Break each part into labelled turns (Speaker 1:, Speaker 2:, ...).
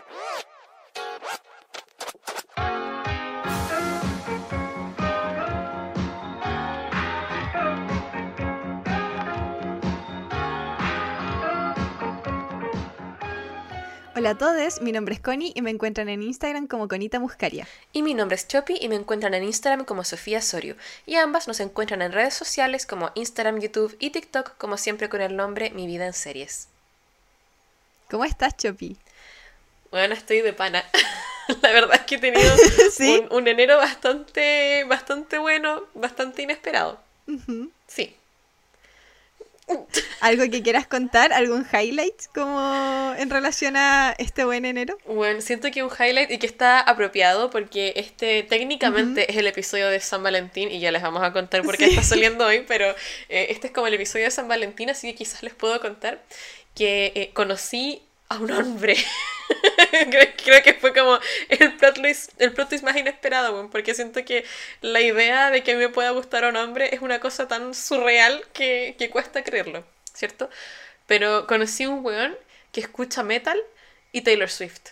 Speaker 1: Hola a todos, mi nombre es Connie y me encuentran en Instagram como Conita Muscaria.
Speaker 2: Y mi nombre es Chopi y me encuentran en Instagram como Sofía Sorio. Y ambas nos encuentran en redes sociales como Instagram, YouTube y TikTok, como siempre con el nombre Mi Vida en Series.
Speaker 1: ¿Cómo estás, Chopi?
Speaker 2: Bueno, estoy de pana. La verdad es que he tenido
Speaker 1: ¿Sí?
Speaker 2: un enero bastante bueno, bastante inesperado.
Speaker 1: Uh-huh.
Speaker 2: Sí.
Speaker 1: ¿Algo que quieras contar? ¿Algún highlight como en relación a este buen enero?
Speaker 2: Bueno, siento que un highlight y que está apropiado porque este técnicamente es el episodio de San Valentín y ya les vamos a contar por qué está saliendo hoy, pero este es como el episodio de San Valentín, así que quizás les puedo contar que conocí a un hombre. Creo que fue como el plot twist más inesperado, bueno, porque siento que la idea de que a mí me pueda gustar a un hombre es una cosa tan surreal que cuesta creerlo, ¿cierto? Pero conocí a un weón que escucha metal y Taylor Swift.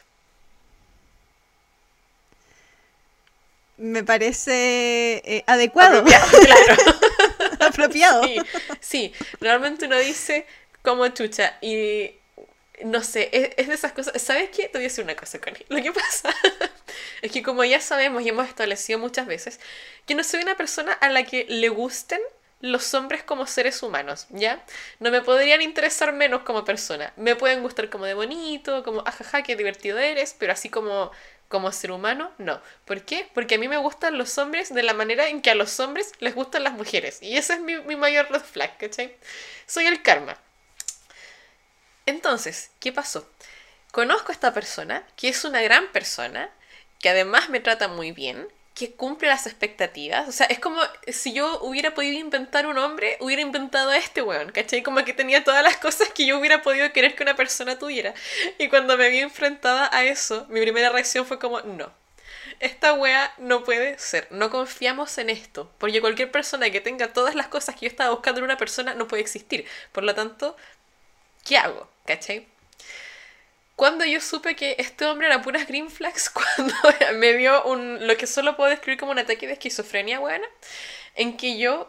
Speaker 1: Me parece adecuado.
Speaker 2: Apropiado, claro.
Speaker 1: Apropiado.
Speaker 2: Sí, realmente uno dice como chucha y no sé, es de esas cosas. ¿Sabes qué? Te voy a decir una cosa, Connie. Lo que pasa es que como ya sabemos y hemos establecido muchas veces, yo no soy una persona a la que le gusten los hombres como seres humanos, ¿ya? No me podrían interesar menos como persona. Me pueden gustar como de bonito, como ajaja, qué divertido eres, pero así como ser humano, no. ¿Por qué? Porque a mí me gustan los hombres de la manera en que a los hombres les gustan las mujeres. Y ese es mi mayor red flag, ¿cachai? Soy el karma. Entonces, ¿qué pasó? Conozco a esta persona, que es una gran persona, que además me trata muy bien, que cumple las expectativas. O sea, es como si yo hubiera podido inventar un hombre, hubiera inventado a este weón, ¿cachai? Como que tenía todas las cosas que yo hubiera podido querer que una persona tuviera. Y cuando me vi enfrentada a eso, mi primera reacción fue como, no. Esta wea no puede ser, no confiamos en esto, porque cualquier persona que tenga todas las cosas que yo estaba buscando en una persona no puede existir. Por lo tanto, ¿qué hago? ¿Cachai? Cuando yo supe que este hombre era puras green flags, cuando me dio lo que solo puedo describir como un ataque de esquizofrenia, buena, en que yo,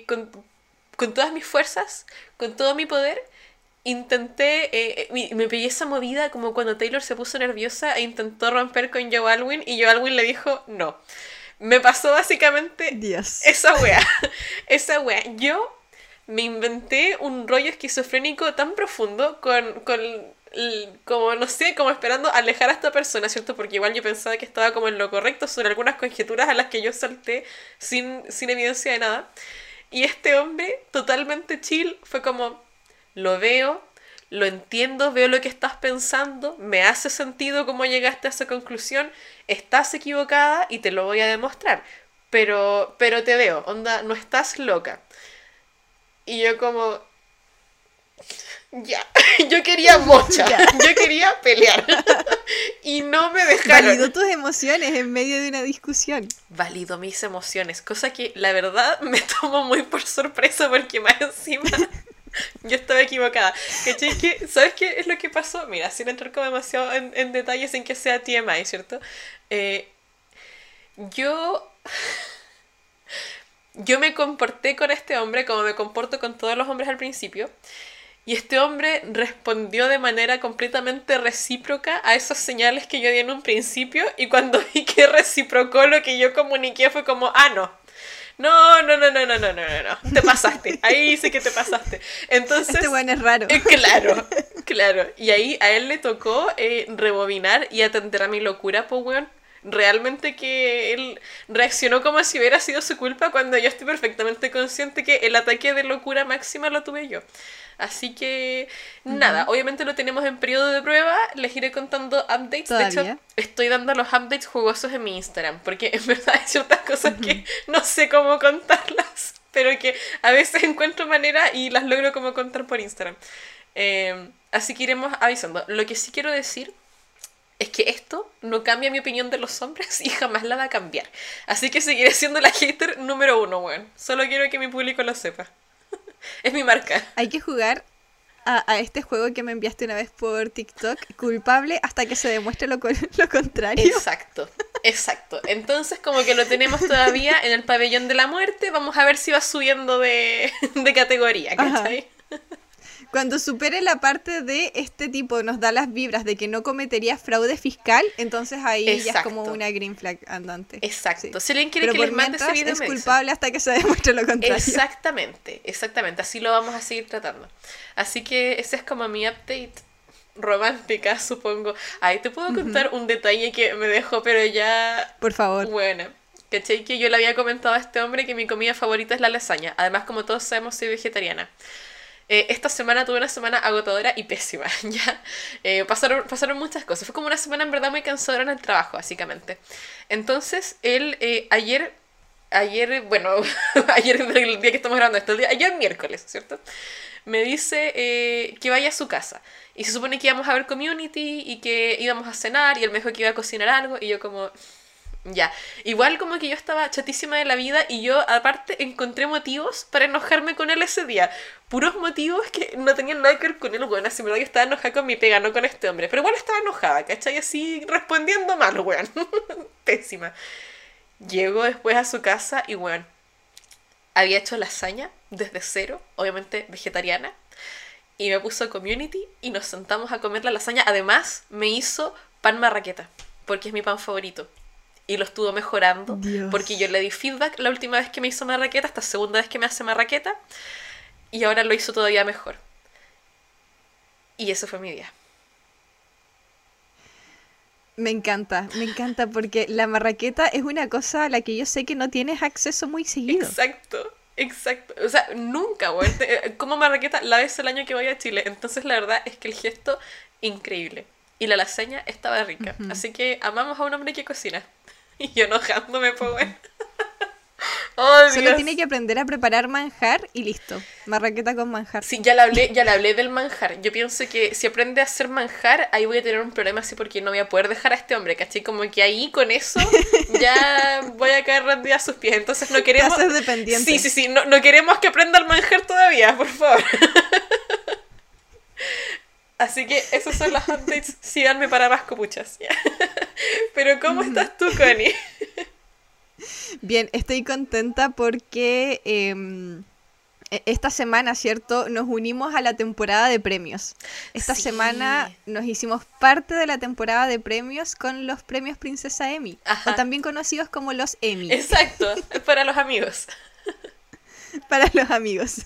Speaker 2: con todas mis fuerzas, con todo mi poder, intenté, me pillé esa movida como cuando Taylor se puso nerviosa e intentó romper con Joe Alwyn y Joe Alwyn le dijo no. Me pasó básicamente
Speaker 1: Dios.
Speaker 2: esa wea. Esa wea. Yo me inventé un rollo esquizofrénico tan profundo como, no sé, como esperando alejar a esta persona, ¿cierto? Porque igual yo pensaba que estaba como en lo correcto sobre algunas conjeturas a las que yo salté sin evidencia de nada. Y este hombre, totalmente chill, fue como, lo veo, lo entiendo, veo lo que estás pensando, me hace sentido cómo llegaste a esa conclusión, estás equivocada y te lo voy a demostrar. Pero te veo, onda, no estás loca. Y yo como... Ya, yo quería mocha, yo quería pelear. Y no me dejaron.
Speaker 1: Validó tus emociones en medio de una discusión.
Speaker 2: Valido mis emociones, cosa que la verdad me tomó muy por sorpresa porque más encima yo estaba equivocada. ¿Cachai? ¿Sabes qué es lo que pasó? Mira, sin entrar como demasiado en detalles en que sea TMI, ¿cierto? Yo me comporté con este hombre como me comporto con todos los hombres al principio. Y este hombre respondió de manera completamente recíproca a esas señales que yo di en un principio. Y cuando vi que reciprocó lo que yo comuniqué fue como, no. No. Te pasaste. Ahí sí que te pasaste. Entonces...
Speaker 1: Este bueno es raro.
Speaker 2: Claro. Y ahí a él le tocó rebobinar y atender a mi locura, pues, weón. Realmente que él reaccionó como si hubiera sido su culpa cuando yo estoy perfectamente consciente que el ataque de locura máxima lo tuve yo. Así que nada, obviamente lo tenemos en periodo de prueba, les iré contando updates.
Speaker 1: ¿Todavía?
Speaker 2: De hecho, estoy dando los updates jugosos en mi Instagram, porque en verdad hay ciertas cosas que no sé cómo contarlas, pero que a veces encuentro manera y las logro como contar por Instagram. Así que iremos avisando. Lo que sí quiero decir es que esto no cambia mi opinión de los hombres y jamás la va a cambiar. Así que seguiré siendo la hater número 1, weón. Solo quiero que mi público lo sepa. Es mi marca.
Speaker 1: Hay que jugar a este juego que me enviaste una vez por TikTok, culpable hasta que se demuestre lo contrario.
Speaker 2: Exacto, exacto. Entonces como que lo tenemos todavía en el pabellón de la muerte, vamos a ver si va subiendo de categoría, ¿cachai?
Speaker 1: Ajá. Cuando supere la parte de este tipo nos da las vibras de que no cometería fraude fiscal, entonces ahí ya es como una green flag andante.
Speaker 2: Exacto.
Speaker 1: Sí.
Speaker 2: Si alguien quiere
Speaker 1: Pero
Speaker 2: que les mande ese video,
Speaker 1: es
Speaker 2: me
Speaker 1: culpable hasta que se demuestre lo contrario.
Speaker 2: Exactamente, exactamente. Así lo vamos a seguir tratando. Así que ese es como mi update romántica, supongo. Ay, te puedo contar un detalle que me dejó, pero ya...
Speaker 1: Por favor.
Speaker 2: Bueno, ¿cachai? Que yo le había comentado a este hombre que mi comida favorita es la lasaña. Además, como todos sabemos, soy vegetariana. Esta semana tuve una semana agotadora y pésima, ¿ya? Pasaron muchas cosas. Fue como una semana en verdad muy cansadora en el trabajo, básicamente. Entonces, él ayer, bueno, ayer el día que estamos grabando esto, ayer miércoles, ¿cierto? Me dice que vaya a su casa. Y se supone que íbamos a ver Community y que íbamos a cenar y él me dijo que iba a cocinar algo y yo como... Ya, igual como que yo estaba chatísima de la vida y yo aparte encontré motivos para enojarme con él ese día. Puros motivos que no tenían nada que ver con él, weón. Así me da que estaba enojada con mi pega, no con este hombre. Pero igual estaba enojada, ¿cachai? Así respondiendo mal, weón. Pésima. Llego después a su casa y, weón, había hecho lasaña desde cero, obviamente vegetariana. Y me puso Community y nos sentamos a comer la lasaña. Además, me hizo pan marraqueta, porque es mi pan favorito. Y lo estuvo mejorando.
Speaker 1: Dios.
Speaker 2: Porque yo le di feedback la última vez que me hizo marraqueta, esta segunda vez que me hace marraqueta. Y ahora lo hizo todavía mejor. Y eso fue mi día.
Speaker 1: Me encanta porque la marraqueta es una cosa a la que yo sé que no tienes acceso muy seguido.
Speaker 2: Exacto, exacto. O sea, nunca, güey. Como marraqueta la vez al año que voy a Chile. Entonces la verdad es que el gesto, increíble. Y la lasaña estaba rica. Así que amamos a un hombre que cocina. Y yo enojándome, pues, güey. Oh,
Speaker 1: Solo tiene que aprender a preparar manjar y listo. Marraqueta con manjar.
Speaker 2: Sí, ya le hablé del manjar. Yo pienso que si aprende a hacer manjar, ahí voy a tener un problema así porque no voy a poder dejar a este hombre, ¿cachai? Como que ahí con eso ya voy a caer rendida a sus pies. Entonces no queremos...
Speaker 1: Te haces dependiente.
Speaker 2: Sí. No queremos que aprenda el manjar todavía, por favor. Así que esos son los updates. Síganme para más copuchas. Pero ¿cómo estás tú, Connie?
Speaker 1: Bien, estoy contenta porque esta semana, ¿cierto? Nos unimos a la temporada de premios. Esta semana nos hicimos parte de la temporada de premios con los premios Princesa Emmy.
Speaker 2: Ajá.
Speaker 1: O también conocidos como los Emmy.
Speaker 2: Exacto, para los amigos.
Speaker 1: Para los amigos.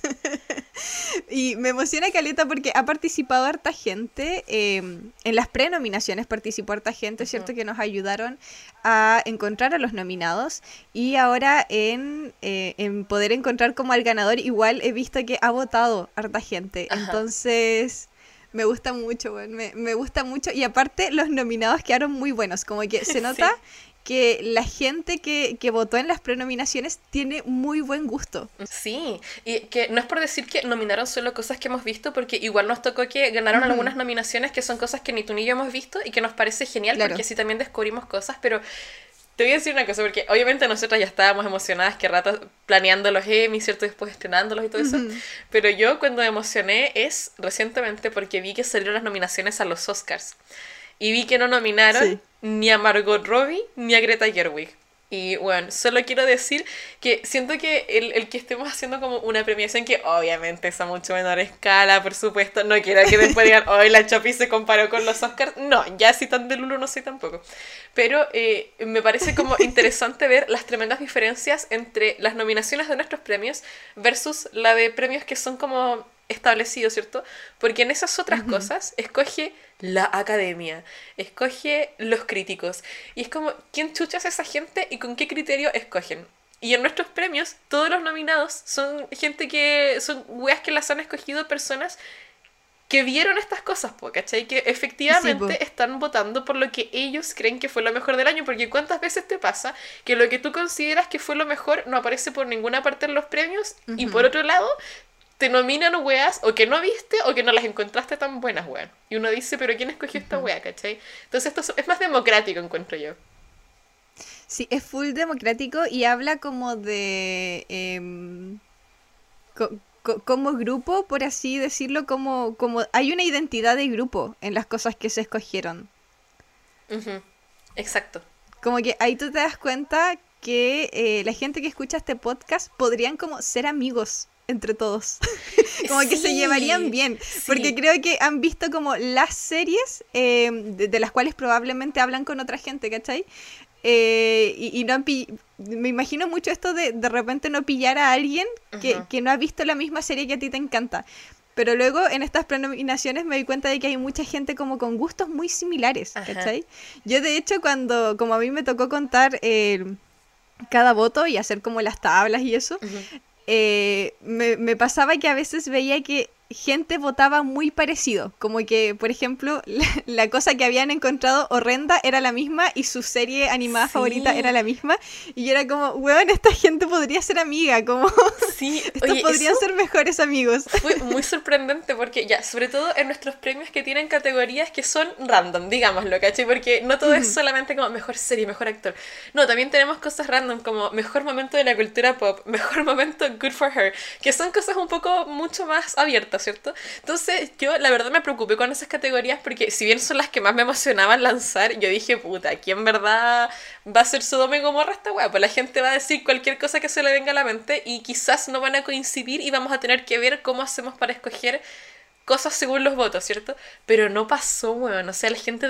Speaker 1: Y me emociona caleta porque ha participado harta gente. En las prenominaciones participó harta gente, ¿cierto? Que nos ayudaron a encontrar a los nominados. Y ahora en poder encontrar como al ganador, igual he visto que ha votado harta gente.
Speaker 2: Ajá.
Speaker 1: Entonces... me gusta mucho, bueno, me gusta mucho. Y aparte los nominados quedaron muy buenos. Como que se nota... sí. Que la gente que votó en las prenominaciones tiene muy buen gusto.
Speaker 2: Sí, y que no es por decir que nominaron solo cosas que hemos visto, porque igual nos tocó que ganaron algunas nominaciones que son cosas que ni tú ni yo hemos visto y que nos parece genial, claro. Porque así también descubrimos cosas, pero te voy a decir una cosa, porque obviamente nosotras ya estábamos emocionadas que rato planeando los Emmy, ¿cierto? Después estrenándolos y todo eso, pero yo cuando me emocioné es recientemente porque vi que salieron las nominaciones a los Oscars. Y vi que no nominaron ni a Margot Robbie ni a Greta Gerwig. Y bueno, solo quiero decir que siento que el que estemos haciendo como una premiación que obviamente es a mucho menor escala, por supuesto. No quiero que después digan, hoy la Chopi se comparó con los Oscars. No, ya así tan del uno no soy tampoco. Pero me parece como interesante ver las tremendas diferencias entre las nominaciones de nuestros premios versus la de premios que son como establecidos, ¿cierto? Porque en esas otras cosas escoge la academia, escoge los críticos. Y es como, ¿quién chucha es esa gente y con qué criterio escogen? Y en nuestros premios, todos los nominados son gente que... son weas que las han escogido personas que vieron estas cosas, ¿cachai? Que efectivamente están votando por lo que ellos creen que fue lo mejor del año. Porque ¿cuántas veces te pasa que lo que tú consideras que fue lo mejor no aparece por ninguna parte en los premios? Y por otro lado... te nominan weas o que no viste o que no las encontraste tan buenas, weón. Y uno dice, pero ¿quién escogió esta wea, cachai? Entonces esto es más democrático, encuentro yo.
Speaker 1: Sí, es full democrático y habla como de... como grupo, por así decirlo, como hay una identidad de grupo en las cosas que se escogieron.
Speaker 2: Ujú. Exacto.
Speaker 1: Como que ahí tú te das cuenta que la gente que escucha este podcast podrían como ser amigos entre todos. Como que se llevarían bien. Porque
Speaker 2: Sí.
Speaker 1: creo que han visto como las series de las cuales probablemente hablan con otra gente, ¿cachai? Y no me imagino mucho esto de repente no pillar a alguien
Speaker 2: Ujú.
Speaker 1: que no ha visto la misma serie que a ti te encanta. Pero luego en estas prenominaciones me doy cuenta de que hay mucha gente como con gustos muy similares,
Speaker 2: Ajá.
Speaker 1: ¿cachai? Yo de hecho como a mí me tocó contar cada voto y hacer como las tablas y eso,
Speaker 2: Ujú.
Speaker 1: me pasaba que a veces veía que gente votaba muy parecido, como que, por ejemplo, la cosa que habían encontrado horrenda era la misma y su serie animada favorita era
Speaker 2: Sí.
Speaker 1: la misma, y yo era como, weón, esta gente podría ser amiga, como,
Speaker 2: Sí,
Speaker 1: estos
Speaker 2: oye,
Speaker 1: podrían
Speaker 2: eso
Speaker 1: ser mejores amigos.
Speaker 2: fue muy sorprendente porque ya, sobre todo en nuestros premios que tienen categorías que son random, digámoslo, ¿cachai? Porque no todo es solamente como mejor serie, mejor actor. No, también tenemos cosas random como mejor momento de la cultura pop, mejor momento good for her, que son cosas un poco mucho más abiertas, ¿cierto? Entonces yo la verdad me preocupé con esas categorías porque si bien son las que más me emocionaban lanzar, yo dije, puta, aquí en verdad va a ser Sodoma y Gomorra esta weá, pues la gente va a decir cualquier cosa que se le venga a la mente y quizás no van a coincidir y vamos a tener que ver cómo hacemos para escoger cosas según los votos, ¿cierto? Pero no pasó, weón, o sea, la gente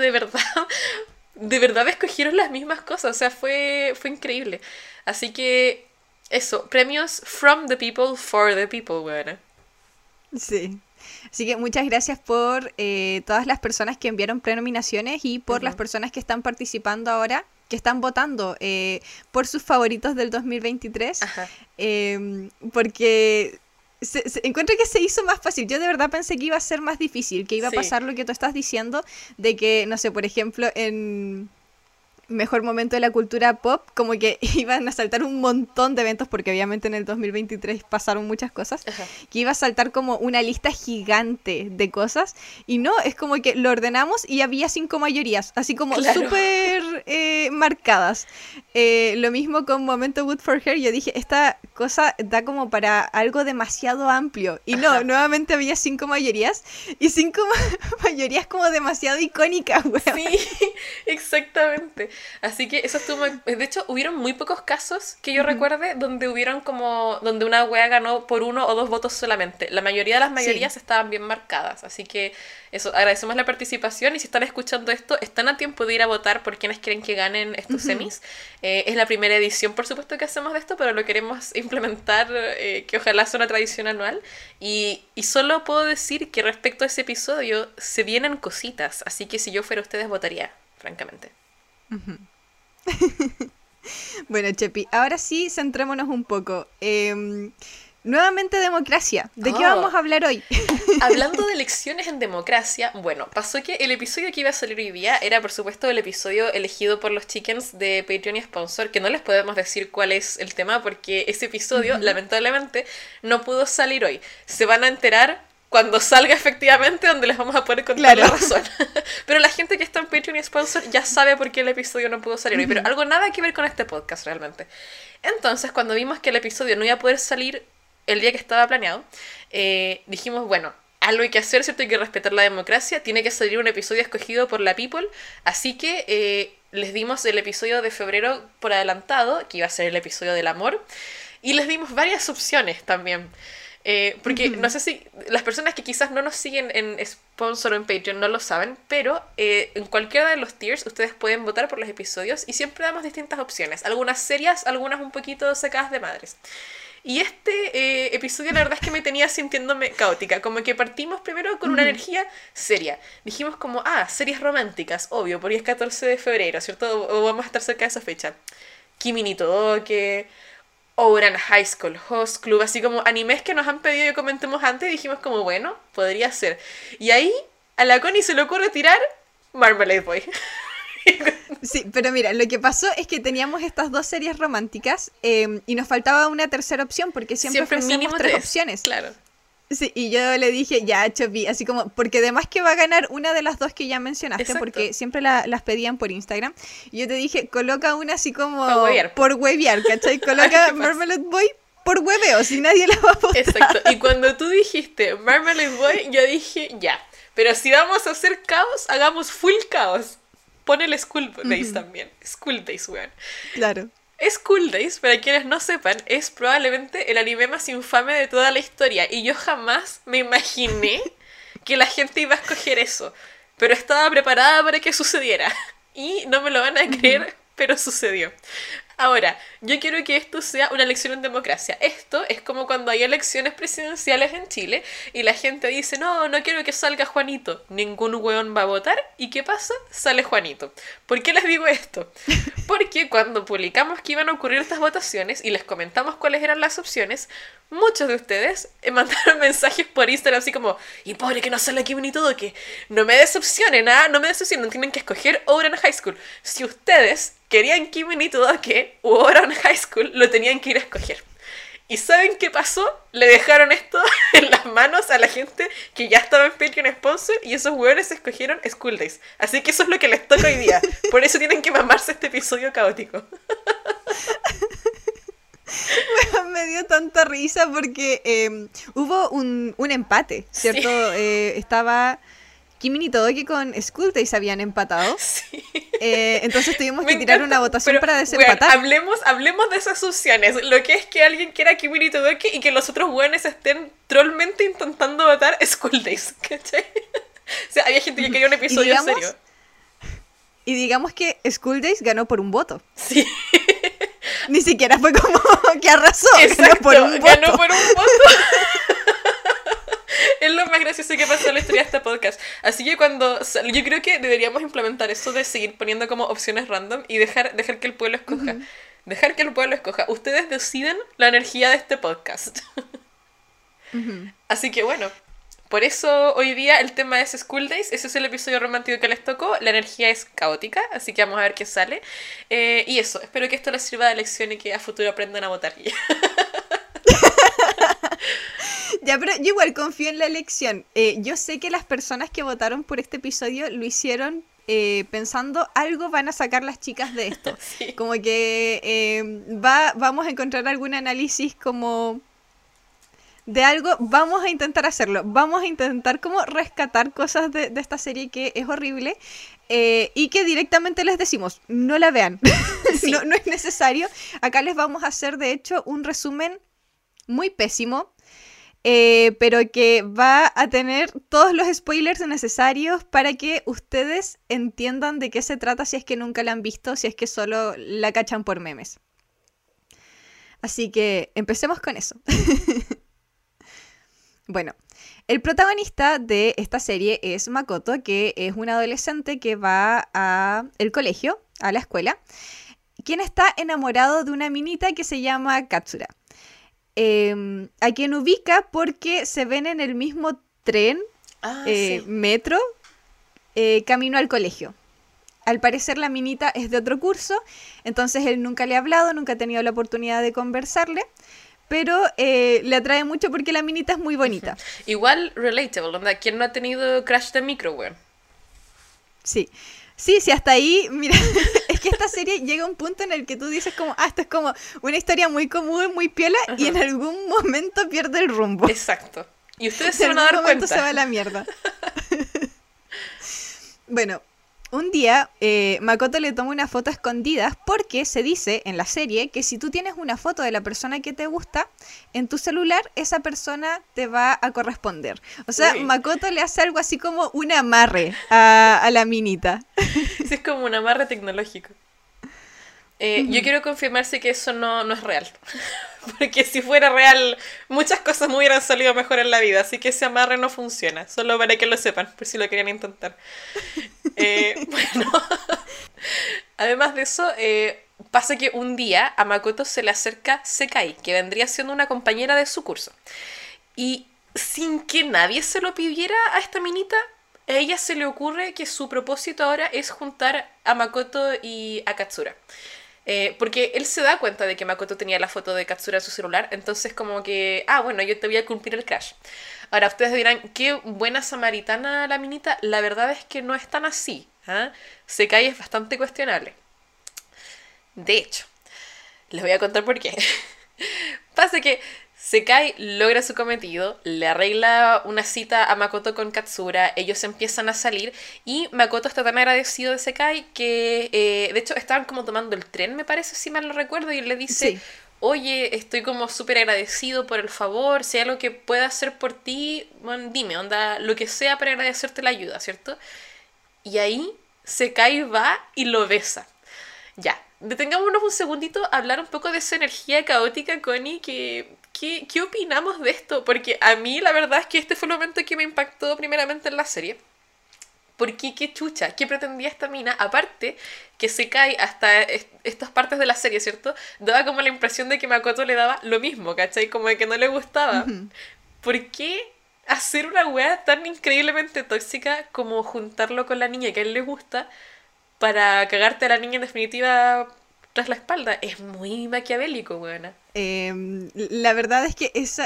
Speaker 2: de verdad escogieron las mismas cosas, o sea, fue increíble. Así que, eso, premios from the people, for the people, weón.
Speaker 1: Sí. Así que muchas gracias por todas las personas que enviaron prenominaciones y por las
Speaker 2: Ujú.
Speaker 1: personas que están participando ahora, que están votando por sus favoritos del 2023,
Speaker 2: Ajá.
Speaker 1: porque encuentro que se hizo más fácil. Yo de verdad pensé que iba a ser más difícil, que iba a
Speaker 2: Sí.
Speaker 1: pasar lo que tú estás diciendo, de que, no sé, por ejemplo, en mejor momento de la cultura pop, como que iban a saltar un montón de eventos, porque obviamente en el 2023 pasaron muchas cosas,
Speaker 2: Ajá.
Speaker 1: que iba a saltar como una lista gigante de cosas, y no, es como que lo ordenamos y había 5 mayorías, así como
Speaker 2: Claro.
Speaker 1: súper marcadas. Lo mismo con Momento Good for Her, yo dije, esta cosa da como para algo demasiado amplio, y no,
Speaker 2: Ajá.
Speaker 1: nuevamente había 5 mayorías, y 5 mayorías como demasiado icónicas, weón.
Speaker 2: Sí, exactamente. Así que eso estuvo... De hecho, hubieron muy pocos casos que yo
Speaker 1: Ujú.
Speaker 2: recuerde donde hubieron como... donde una wea ganó por 1 o 2 votos solamente. La mayoría de las
Speaker 1: Sí.
Speaker 2: mayorías estaban bien marcadas. Así que eso, agradecemos la participación y si están escuchando esto, están a tiempo de ir a votar por quienes quieren que ganen estos
Speaker 1: Ujú.
Speaker 2: semis. Es la primera edición, por supuesto, que hacemos de esto, pero lo queremos implementar, que ojalá sea una tradición anual. Y solo puedo decir que respecto a ese episodio, se vienen cositas. Así que si yo fuera ustedes, votaría, francamente.
Speaker 1: Bueno, Chepi, ahora sí, centrémonos un poco. Nuevamente democracia. ¿De qué
Speaker 2: Oh,
Speaker 1: vamos a hablar hoy?
Speaker 2: hablando de elecciones en democracia, bueno, pasó que el episodio que iba a salir hoy día era, por supuesto, el episodio elegido por los chickens de Patreon y Sponsor, que no les podemos decir cuál es el tema porque ese episodio,
Speaker 1: Ujú.
Speaker 2: lamentablemente, no pudo salir hoy. Se van a enterar cuando salga efectivamente, donde les vamos a poder contar la
Speaker 1: Claro.
Speaker 2: razón. Pero la gente que está en Patreon y Sponsor ya sabe por qué el episodio no pudo salir hoy, pero
Speaker 1: Ujú.
Speaker 2: algo nada que ver con este podcast realmente. Entonces, cuando vimos que el episodio no iba a poder salir el día que estaba planeado, dijimos, bueno, algo hay que hacer, ¿cierto? Hay que respetar la democracia, tiene que salir un episodio escogido por la people, así que les dimos el episodio de febrero por adelantado, que iba a ser el episodio del amor, y les dimos varias opciones también. Porque
Speaker 1: Ujú.
Speaker 2: no sé si las personas que quizás no nos siguen en Sponsor o en Patreon no lo saben, pero en cualquiera de los tiers ustedes pueden votar por los episodios y siempre damos distintas opciones, algunas serias, algunas un poquito sacadas de madres. Y este episodio la verdad es que me tenía sintiéndome caótica, como que partimos primero con una
Speaker 1: Ujú.
Speaker 2: energía seria. Dijimos como, series románticas, obvio, porque es 14 de febrero, ¿cierto? O vamos a estar cerca de esa fecha. Kimi ni Todoke, Ouran High School Host Club, así como animes que nos han pedido que comentemos antes, y dijimos como, bueno, podría ser. Y ahí a la Connie se le ocurre tirar Marmalade Boy.
Speaker 1: Sí, pero mira, lo que pasó es que teníamos estas dos series románticas y nos faltaba una tercera opción porque siempre
Speaker 2: Siempre
Speaker 1: ofrecemos
Speaker 2: mínimo
Speaker 1: 3
Speaker 2: tres,
Speaker 1: opciones.
Speaker 2: claro.
Speaker 1: Sí, y yo le dije, ya, Chopi, así como, porque además que va a ganar una de las dos que ya mencionaste,
Speaker 2: Exacto.
Speaker 1: porque siempre las pedían por Instagram. Y yo te dije, coloca una así como
Speaker 2: Pa' huevear, po.
Speaker 1: por huevear, ¿cachai?
Speaker 2: Ay,
Speaker 1: Coloca
Speaker 2: qué pasa.
Speaker 1: Marmalade Boy por hueveo, si nadie la va a votar.
Speaker 2: Exacto. Y cuando tú dijiste Marmalade Boy, yo dije, ya. Pero si vamos a hacer caos, hagamos full caos. Pon el School Days también. School Days, weón.
Speaker 1: Claro.
Speaker 2: School Days, para quienes no sepan, es probablemente el anime más infame de toda la historia. Y yo jamás me imaginé que la gente iba a escoger eso. Pero estaba preparada para que sucediera. Y no me lo van a creer, pero sucedió. Ahora, yo quiero que esto sea una elección en democracia. Esto es como cuando hay elecciones presidenciales en Chile y la gente dice, no, no quiero que salga Juanito. Ningún hueón va a votar. ¿Y qué pasa? Sale Juanito. ¿Por qué les digo esto? Porque cuando publicamos que iban a ocurrir estas votaciones y les comentamos cuáles eran las opciones, muchos de ustedes mandaron mensajes por Instagram así como, y pobre que no sale Kimi ni todo, que no me decepcionen, no me decepcionen, tienen que escoger Ouran High School. Si ustedes querían Kimi ni Todoke o Ouran High School, lo tenían que ir a escoger. ¿Y saben qué pasó? Le dejaron esto en las manos a la gente que ya estaba en Patreon Sponsor y esos hueones escogieron School Days. Así que eso es lo que les toca hoy día. Por eso tienen que mamarse este episodio caótico.
Speaker 1: Me dio tanta risa porque hubo un empate, ¿cierto? Sí. Estaba Kimi ni Todoke con School Days habían empatado. Sí. Entonces tuvimos que tirar una votación para desempatar.
Speaker 2: Hablemos de esas opciones. Lo que es que alguien quiera Kimi ni Todoke y que los otros buenos estén trollmente intentando votar School Days. ¿Cachai? O sea, había gente que quería un episodio serio.
Speaker 1: Y digamos que School Days ganó por un voto.
Speaker 2: Sí.
Speaker 1: Ni siquiera fue como que arrasó.
Speaker 2: Exacto,
Speaker 1: ganó por un voto.
Speaker 2: Es lo más gracioso que pasó en la historia de este podcast. Así que yo creo que deberíamos implementar eso de seguir poniendo como opciones random y dejar que el pueblo escoja. Dejar que el pueblo escoja. Ustedes deciden la energía de este podcast. Así que bueno, por eso hoy día el tema es School Days. Ese es el episodio romántico que les tocó. La energía es caótica, así que vamos a ver qué sale. Y eso, espero que esto les sirva de lección y que a futuro aprendan a votar.
Speaker 1: Ya, pero yo igual confío en la elección. Yo sé que las personas que votaron por este episodio lo hicieron pensando algo van a sacar las chicas de esto. Sí. Como que vamos a encontrar algún análisis como de algo, vamos a intentar hacerlo. Vamos a intentar como rescatar cosas de esta serie que es horrible y que directamente les decimos, no la vean. Sí. No es necesario. Acá les vamos a hacer, de hecho, un resumen muy pésimo. Pero que va a tener todos los spoilers necesarios para que ustedes entiendan de qué se trata si es que nunca la han visto, si es que solo la cachan por memes. Así que empecemos con eso. Bueno, el protagonista de esta serie es Makoto, que es un adolescente que va al colegio, a la escuela, quien está enamorado de una minita que se llama Katsura. A quien ubica porque se ven en el mismo tren, sí. Metro, camino al colegio. Al parecer la minita es de otro curso, entonces él nunca le ha hablado, nunca ha tenido la oportunidad de conversarle, pero le atrae mucho porque la minita es muy bonita.
Speaker 2: Igual relatable, ¿no? ¿Quién no ha tenido crush de micro, weón?
Speaker 1: Sí. Sí, hasta ahí, mira, es que esta serie llega a un punto en el que tú dices como, esto es como una historia muy común, muy piola, y en algún momento pierde el rumbo.
Speaker 2: Exacto. Y ustedes se van a dar cuenta. En algún momento
Speaker 1: se va a la mierda. Bueno, un día Makoto le toma una foto a escondidas porque se dice en la serie que si tú tienes una foto de la persona que te gusta en tu celular, esa persona te va a corresponder. O sea, Makoto le hace algo así como un amarre a la minita.
Speaker 2: Sí, es como un amarre tecnológico. Yo quiero confirmarse que eso no es real. Porque si fuera real, muchas cosas me hubieran salido mejor en la vida. Así que ese amarre no funciona. Solo para que lo sepan, por si lo querían intentar. Bueno. Además de eso, pasa que un día a Makoto se le acerca Sekai, que vendría siendo una compañera de su curso. Y sin que nadie se lo pidiera a esta minita, a ella se le ocurre que su propósito ahora es juntar a Makoto y a Katsura. Porque él se da cuenta de que Makoto tenía la foto de Katsura en su celular, entonces como que, bueno, yo te voy a cumplir el crush. Ahora, ustedes dirán, qué buena samaritana la minita. La verdad es que no es tan así. Sekai es bastante cuestionable. De hecho, les voy a contar por qué. pasa es que Sekai logra su cometido, le arregla una cita a Makoto con Katsura, ellos empiezan a salir y Makoto está tan agradecido de Sekai que de hecho estaban como tomando el tren, me parece, si mal no recuerdo, y él le dice,
Speaker 1: Sí.
Speaker 2: oye, estoy como súper agradecido por el favor, si hay algo que pueda hacer por ti, bueno, dime, onda, lo que sea para agradecerte la ayuda, ¿cierto? Y ahí Sekai va y lo besa. Ya, detengámonos un segundito a hablar un poco de esa energía caótica, Connie, ¿qué opinamos de esto? Porque a mí la verdad es que este fue el momento que me impactó primeramente en la serie. Porque qué chucha, qué pretendía esta mina, aparte que se cae hasta estas partes de la serie, ¿cierto? Daba como la impresión de que Makoto le daba lo mismo, ¿cachai? Como de que no le gustaba.
Speaker 1: Ujú.
Speaker 2: ¿Por qué hacer una weá tan increíblemente tóxica como juntarlo con la niña que a él le gusta para cagarte a la niña en definitiva tras la espalda? Es muy maquiavélico, weona.
Speaker 1: La verdad es que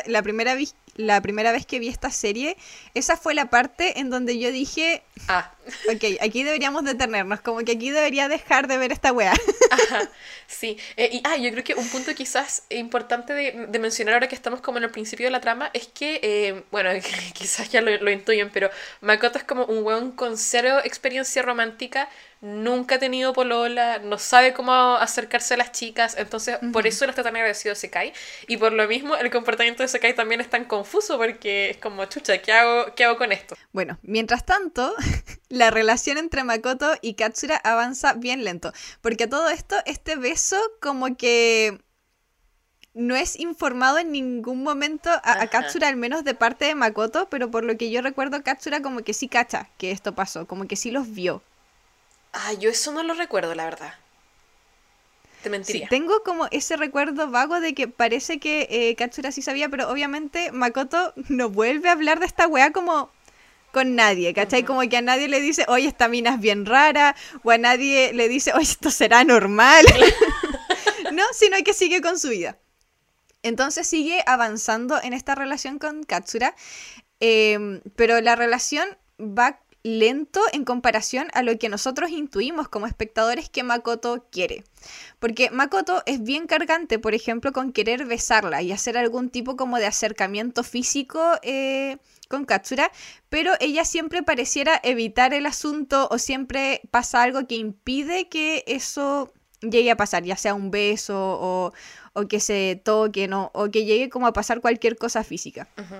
Speaker 1: la primera vez que vi esta serie, esa fue la parte en donde yo dije,
Speaker 2: Ah,
Speaker 1: ok, aquí deberíamos detenernos, como que aquí debería dejar de ver esta weá.
Speaker 2: ajá, sí. Yo creo que un punto quizás importante de mencionar ahora que estamos como en el principio de la trama es que, bueno, quizás ya lo intuyen, pero Makoto es como un weón con cero experiencia romántica, nunca ha tenido polola, no sabe cómo acercarse a las chicas, entonces por
Speaker 1: Ujú.
Speaker 2: eso no está tan agradecido de Sekai, y por lo mismo el comportamiento de Sekai también es tan confuso porque es como, chucha, qué hago con esto?
Speaker 1: Bueno, mientras tanto, la relación entre Makoto y Katsura avanza bien lento, porque a todo esto, este beso como que no es informado en ningún momento a
Speaker 2: Ajá.
Speaker 1: Katsura, al menos de parte de Makoto, pero por lo que yo recuerdo, Katsura como que sí cacha que esto pasó, como que sí los vio.
Speaker 2: Yo eso no lo recuerdo, la verdad. Te
Speaker 1: Sí,
Speaker 2: mentiría.
Speaker 1: tengo como ese recuerdo vago de que parece que Katsura sí sabía, pero obviamente Makoto no vuelve a hablar de esta weá como con nadie, ¿cachai?
Speaker 2: Ujú.
Speaker 1: Como que a nadie le dice, oye, esta mina es bien rara, o a nadie le dice, oye, esto será normal, no, sino que sigue con su vida. Entonces sigue avanzando en esta relación con Katsura, pero la relación va lento en comparación a lo que nosotros intuimos como espectadores que Makoto quiere. Porque Makoto es bien cargante, por ejemplo, con querer besarla y hacer algún tipo como de acercamiento físico con Katsura, pero ella siempre pareciera evitar el asunto o siempre pasa algo que impide que eso llegue a pasar, ya sea un beso o que se toquen o que llegue como a pasar cualquier cosa física.
Speaker 2: Ujú.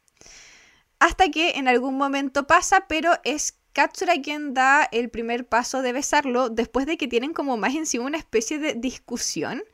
Speaker 1: Hasta que en algún momento pasa, pero es Katsura quien da el primer paso de besarlo después de que tienen como más encima una especie de discusión.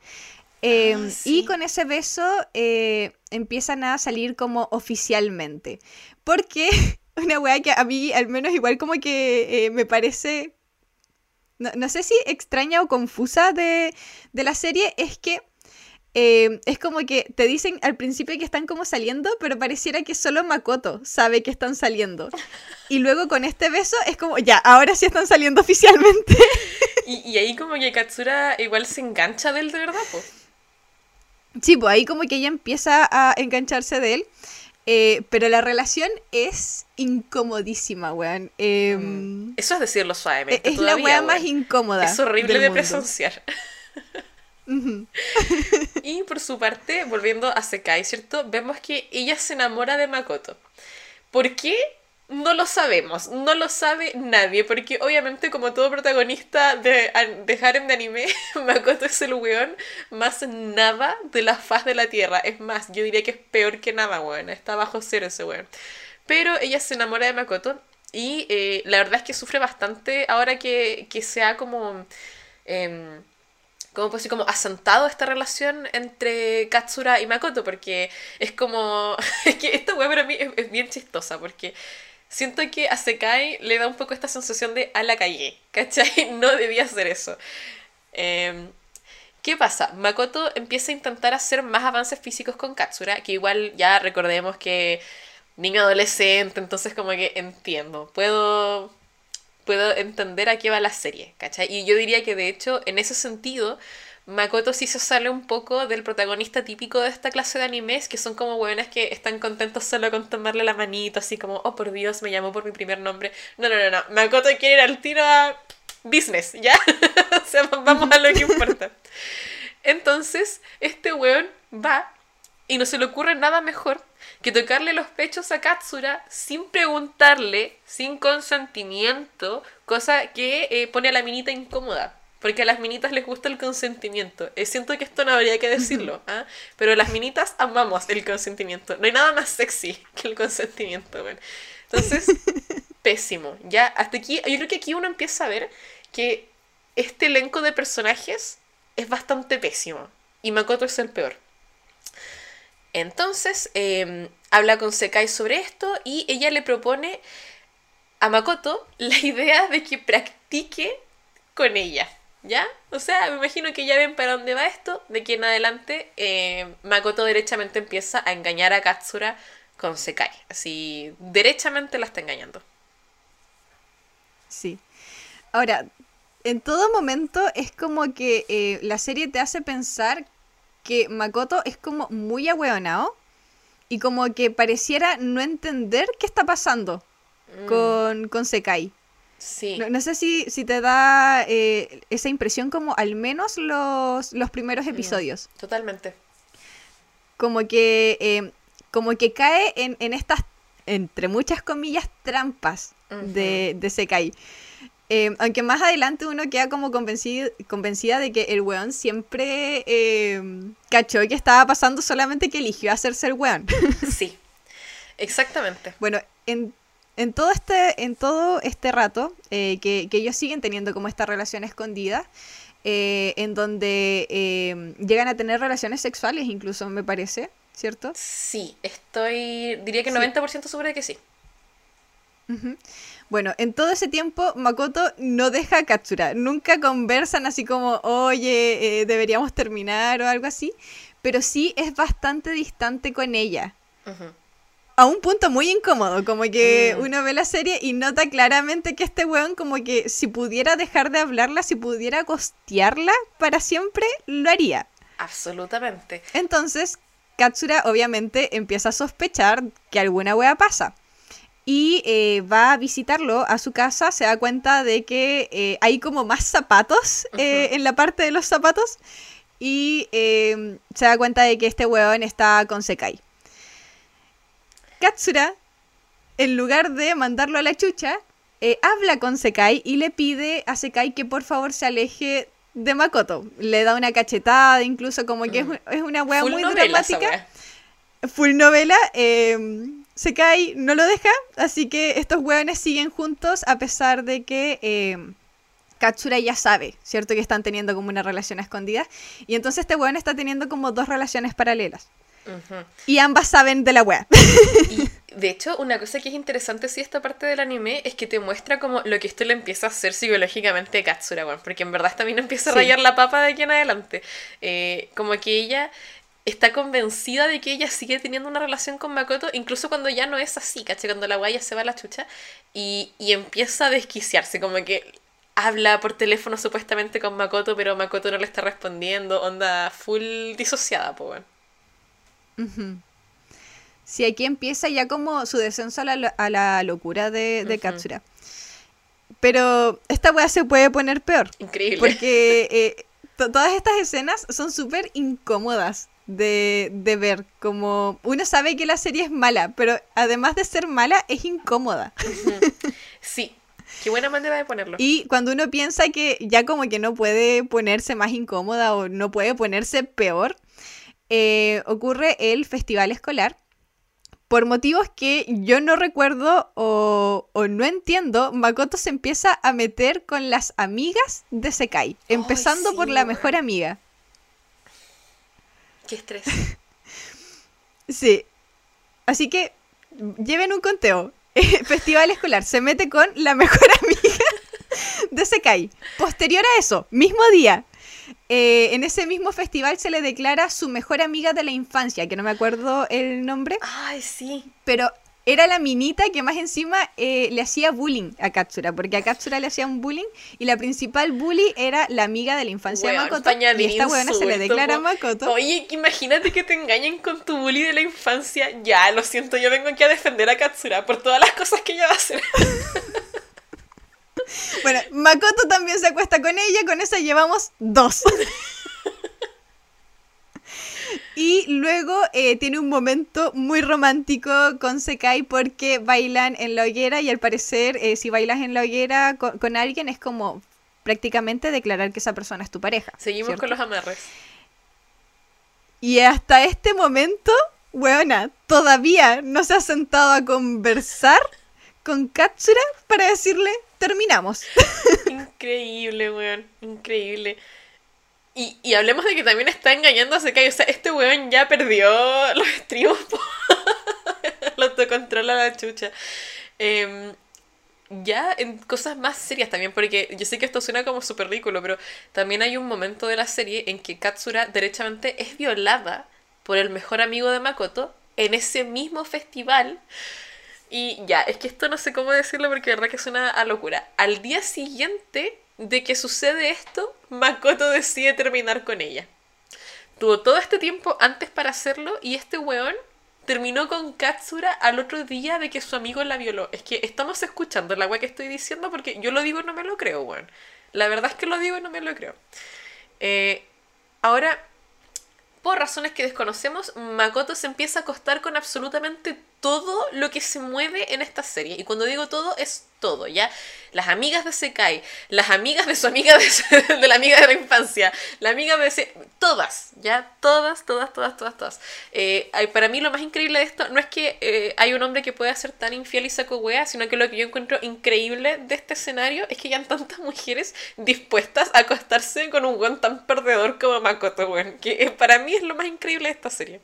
Speaker 1: Y
Speaker 2: Sí.
Speaker 1: con ese beso empiezan a salir como oficialmente. Porque una wea que a mí al menos igual como que me parece, no sé si extraña o confusa de la serie, es que es como que te dicen al principio que están como saliendo, pero pareciera que solo Makoto sabe que están saliendo. Y luego con este beso es como, ya, ahora sí están saliendo oficialmente.
Speaker 2: Y ahí como que Katsura igual se engancha de él de verdad, pues.
Speaker 1: Sí, pues ahí como que ella empieza a engancharse de él. Pero la relación es incomodísima, weón.
Speaker 2: Eso es decirlo suavemente
Speaker 1: Es la
Speaker 2: todavía,
Speaker 1: wea más
Speaker 2: weón. Es
Speaker 1: incómoda
Speaker 2: horrible
Speaker 1: del
Speaker 2: de
Speaker 1: mundo.
Speaker 2: presenciar.
Speaker 1: Ujú.
Speaker 2: Y por su parte, volviendo a Sekai, ¿cierto? Vemos que ella se enamora de Makoto. ¿Por qué? No lo sabemos, no lo sabe nadie, porque obviamente como todo protagonista de harem de anime, Makoto es el weón más nada de la faz de la tierra. Es más, yo diría que es peor que nada, weón. Está bajo cero ese weón. Pero ella se enamora de Makoto y la verdad es que sufre bastante ahora que se ha como... em, como pues, como asentado esta relación entre Katsura y Makoto, porque es como... es que esta weá para mí es bien chistosa, porque siento que a Sekai le da un poco esta sensación de a la calle, ¿cachai? No debía hacer eso. Eh, ¿Qué pasa? Makoto empieza a intentar hacer más avances físicos con Katsura, que igual ya recordemos que niño adolescente, entonces como que entiendo, puedo entender a qué va la serie, ¿cachai? Y yo diría que de hecho, en ese sentido, Makoto sí se sale un poco del protagonista típico de esta clase de animes, que son como hueones que están contentos solo con tomarle la manito, así como, oh por Dios, me llamó por mi primer nombre. No, no, no, no. Makoto quiere ir al tiro a business, ¿ya? O sea, vamos a lo que importa. Entonces, este weón va Y no se le ocurre nada mejor que tocarle los pechos a Katsura sin preguntarle, sin consentimiento, cosa que pone a la minita incómoda. Porque a las minitas les gusta el consentimiento. Siento que esto no habría que decirlo, ¿eh? Pero las minitas amamos el consentimiento. No hay nada más sexy que el consentimiento, bueno. Entonces, pésimo. Ya, hasta aquí, yo creo que aquí uno empieza a ver que este elenco de personajes es bastante pésimo. Y Makoto es el peor. Entonces, habla con Sekai sobre esto y ella le propone a Makoto la idea de que practique con ella. ¿Ya? O sea, me imagino que ya ven para dónde va esto. De aquí en adelante, Makoto derechamente empieza a engañar a Katsura con Sekai. Así, derechamente la está engañando.
Speaker 1: Sí. Ahora, en todo momento es como que la serie te hace pensar que Makoto es como muy ahueonado y como que pareciera no entender qué está pasando con Sekai.
Speaker 2: Sí.
Speaker 1: No sé si te da esa impresión como al menos los primeros episodios.
Speaker 2: Totalmente.
Speaker 1: Como que cae en estas, entre muchas comillas, trampas de Sekai. Aunque más adelante uno queda como convencida de que el weón siempre cachó que estaba pasando, solamente que eligió hacerse el weón.
Speaker 2: Sí, exactamente.
Speaker 1: Bueno, en todo este rato que ellos siguen teniendo como esta relación escondida, en donde llegan a tener relaciones sexuales incluso, me parece, ¿cierto?
Speaker 2: Sí, diría que 90% segura de que sí.
Speaker 1: Uh-huh. Bueno, en todo ese tiempo Makoto no deja a Katsura, nunca conversan así como, oye, deberíamos terminar o algo así, pero sí es bastante distante con ella.
Speaker 2: Uh-huh.
Speaker 1: A un punto muy incómodo, como que uno ve la serie y nota claramente que este weón como que si pudiera dejar de hablarla, si pudiera ghostearla para siempre, lo haría.
Speaker 2: Absolutamente.
Speaker 1: Entonces, Katsura obviamente empieza a sospechar que alguna wea pasa. Y va a visitarlo a su casa, se da cuenta de que hay como más zapatos en la parte de los zapatos. Y se da cuenta de que este weón está con Sekai. Katsura, en lugar de mandarlo a la chucha, habla con Sekai y le pide a Sekai que por favor se aleje de Makoto. Le da una cachetada, incluso como que es una wea muy dramática. Full novela. Sekai no lo deja, así que estos weones siguen juntos a pesar de que Katsura ya sabe, ¿cierto? Que están teniendo como una relación escondida. Y entonces este weón está teniendo como dos relaciones paralelas. Uh-huh. Y ambas saben de la wea.
Speaker 2: Y de hecho, una cosa que es interesante sí esta parte del anime es que te muestra como lo que esto le empieza a hacer psicológicamente a Katsura, bueno, porque en verdad también empieza a rayar la papa de aquí en adelante. Como que ella está convencida de que ella sigue teniendo una relación con Makoto, incluso cuando ya no es así, ¿cachai? Cuando la wea ya se va a la chucha y empieza a desquiciarse, como que habla por teléfono supuestamente con Makoto, pero Makoto no le está respondiendo, onda full disociada, pues bueno.
Speaker 1: Uh-huh. Sí, aquí empieza ya como su descenso a la locura de Katsura. Pero esta wea se puede poner peor.
Speaker 2: Increíble.
Speaker 1: Porque todas estas escenas son súper incómodas de ver. Como uno sabe que la serie es mala, pero además de ser mala, es incómoda.
Speaker 2: Sí, qué buena manera de ponerlo.
Speaker 1: Y cuando uno piensa que ya como que no puede ponerse más incómoda o no puede ponerse peor, ocurre el festival escolar. Por motivos que yo no recuerdo o no entiendo, Makoto se empieza a meter con las amigas de Sekai, empezando por la mejor amiga.
Speaker 2: Qué estrés.
Speaker 1: Sí. Así que lleven un conteo. Festival escolar, se mete con la mejor amiga de Sekai. Posterior a eso, mismo día, en ese mismo festival se le declara su mejor amiga de la infancia, que no me acuerdo el nombre.
Speaker 2: Ay, sí.
Speaker 1: Pero era la minita que más encima le hacía bullying a Katsura, porque a Katsura le hacían bullying y la principal bully era la amiga de la infancia de Makoto. Y esta weona se le declara a Makoto.
Speaker 2: Oye, imagínate que te engañen con tu bully de la infancia. Ya, lo siento, yo vengo aquí a defender a Katsura por todas las cosas que ella va a hacer.
Speaker 1: Bueno, Makoto también se acuesta con ella, con esa llevamos 2. Y luego tiene un momento muy romántico con Sekai porque bailan en la hoguera y al parecer si bailas en la hoguera con alguien es como prácticamente declarar que esa persona es tu pareja.
Speaker 2: Seguimos
Speaker 1: ¿cierto?
Speaker 2: con los amarres.
Speaker 1: Y hasta este momento, weona, todavía no se ha sentado a conversar con Katsura para decirle, terminamos.
Speaker 2: Increíble, weón. Increíble. Y hablemos de que también está engañando a Sekai. O sea, este weón ya perdió los estribos. Lo autocontrola la chucha. Ya en cosas más serias también, porque yo sé que esto suena como súper ridículo, pero también hay un momento de la serie en que Katsura derechamente es violada por el mejor amigo de Makoto en ese mismo festival. Y ya, es que esto no sé cómo decirlo porque de verdad que suena a locura. Al día siguiente de que sucede esto, Makoto decide terminar con ella. Tuvo todo este tiempo antes para hacerlo y este weón terminó con Katsura al otro día de que su amigo la violó. Es que estamos escuchando la weá que estoy diciendo porque yo lo digo y no me lo creo, weón. La verdad es que lo digo y no me lo creo. Ahora, por razones que desconocemos, Makoto se empieza a acostar con absolutamente todo lo que se mueve en esta serie. Y cuando digo todo, es todo, ¿ya? Las amigas de Sekai, las amigas de su amiga de la amiga de la infancia, la amiga de... todas, ¿ya? Todas. Para mí lo más increíble de esto no es que hay un hombre que pueda ser tan infiel y saco wea, sino que lo que yo encuentro increíble de este escenario es que hayan tantas mujeres dispuestas a acostarse con un weón tan perdedor como Makoto, weón. Que para mí es lo más increíble de esta serie.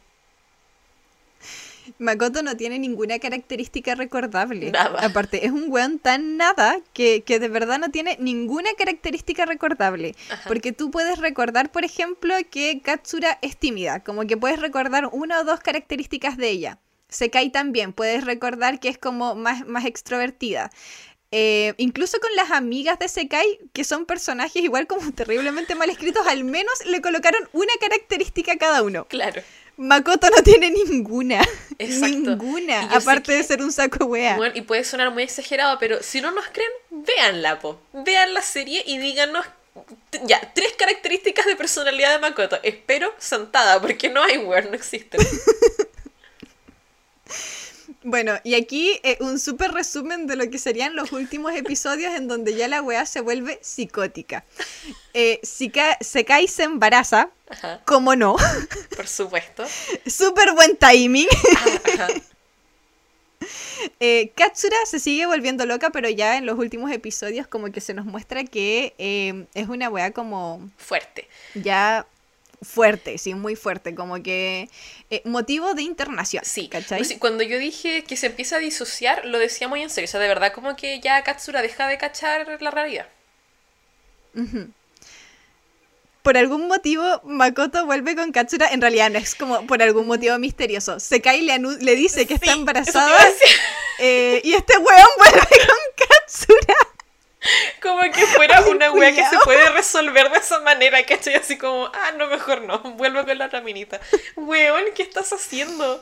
Speaker 1: Makoto no tiene ninguna característica recordable.
Speaker 2: Nada.
Speaker 1: Aparte, es un weón tan nada que de verdad no tiene ninguna característica recordable.
Speaker 2: Ajá.
Speaker 1: Porque tú puedes recordar, por ejemplo, que Katsura es tímida. Como que puedes recordar una o dos características de ella. Sekai también, puedes recordar que es como más extrovertida. Incluso con las amigas de Sekai, que son personajes igual como terriblemente mal escritos, al menos le colocaron una característica a cada uno.
Speaker 2: Claro.
Speaker 1: Makoto no tiene ninguna.
Speaker 2: Exacto.
Speaker 1: Ninguna.
Speaker 2: Y yo
Speaker 1: Aparte
Speaker 2: sé
Speaker 1: de ser un saco wea.
Speaker 2: Bueno, y puede sonar muy exagerado, pero si no nos creen, véanla, po. Vean la serie y díganos ya, 3 características de personalidad de Makoto. Espero sentada, porque no hay weón, no existen.
Speaker 1: Bueno, y aquí un súper resumen de lo que serían los últimos episodios en donde ya la weá se vuelve psicótica. Sekai se embaraza,
Speaker 2: Ajá.
Speaker 1: ¿cómo no?
Speaker 2: Por supuesto.
Speaker 1: Súper buen timing.
Speaker 2: Ajá.
Speaker 1: Katsura se sigue volviendo loca, pero ya en los últimos episodios como que se nos muestra que es una weá como...
Speaker 2: Fuerte.
Speaker 1: Ya... fuerte, sí, muy fuerte, como que motivo de internación,
Speaker 2: Sí,
Speaker 1: ¿cachai?
Speaker 2: pues sí, cuando yo dije que se empieza a disociar, lo decía muy en serio, o sea, de verdad como que ya Katsura deja de cachar la realidad.
Speaker 1: Uh-huh. Por algún motivo, Makoto vuelve con Katsura, en realidad no es como por algún motivo misterioso. Sekai le dice que está embarazada y este weón vuelve con Katsura.
Speaker 2: Como que fuera una wea que se
Speaker 1: Cuidado.
Speaker 2: puede resolver de esa manera, ¿cachai? Así como, no, mejor no, vuelvo con la raminita. Weón, ¿qué estás haciendo?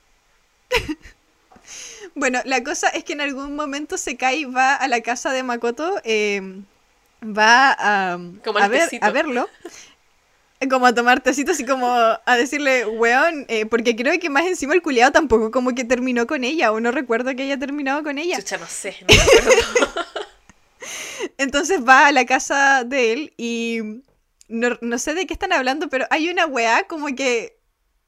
Speaker 1: Bueno, la cosa es que en algún momento Sekai va a la casa de Makoto, va
Speaker 2: Como al tecito.
Speaker 1: a verlo, como a tomar tecito, así como a decirle, weón, porque creo que más encima el culiao tampoco como que terminó con ella, o no recuerdo que haya terminado con ella.
Speaker 2: Chucha, no sé, no me acuerdo.
Speaker 1: Entonces va a la casa de él y no sé de qué están hablando, pero hay una weá como que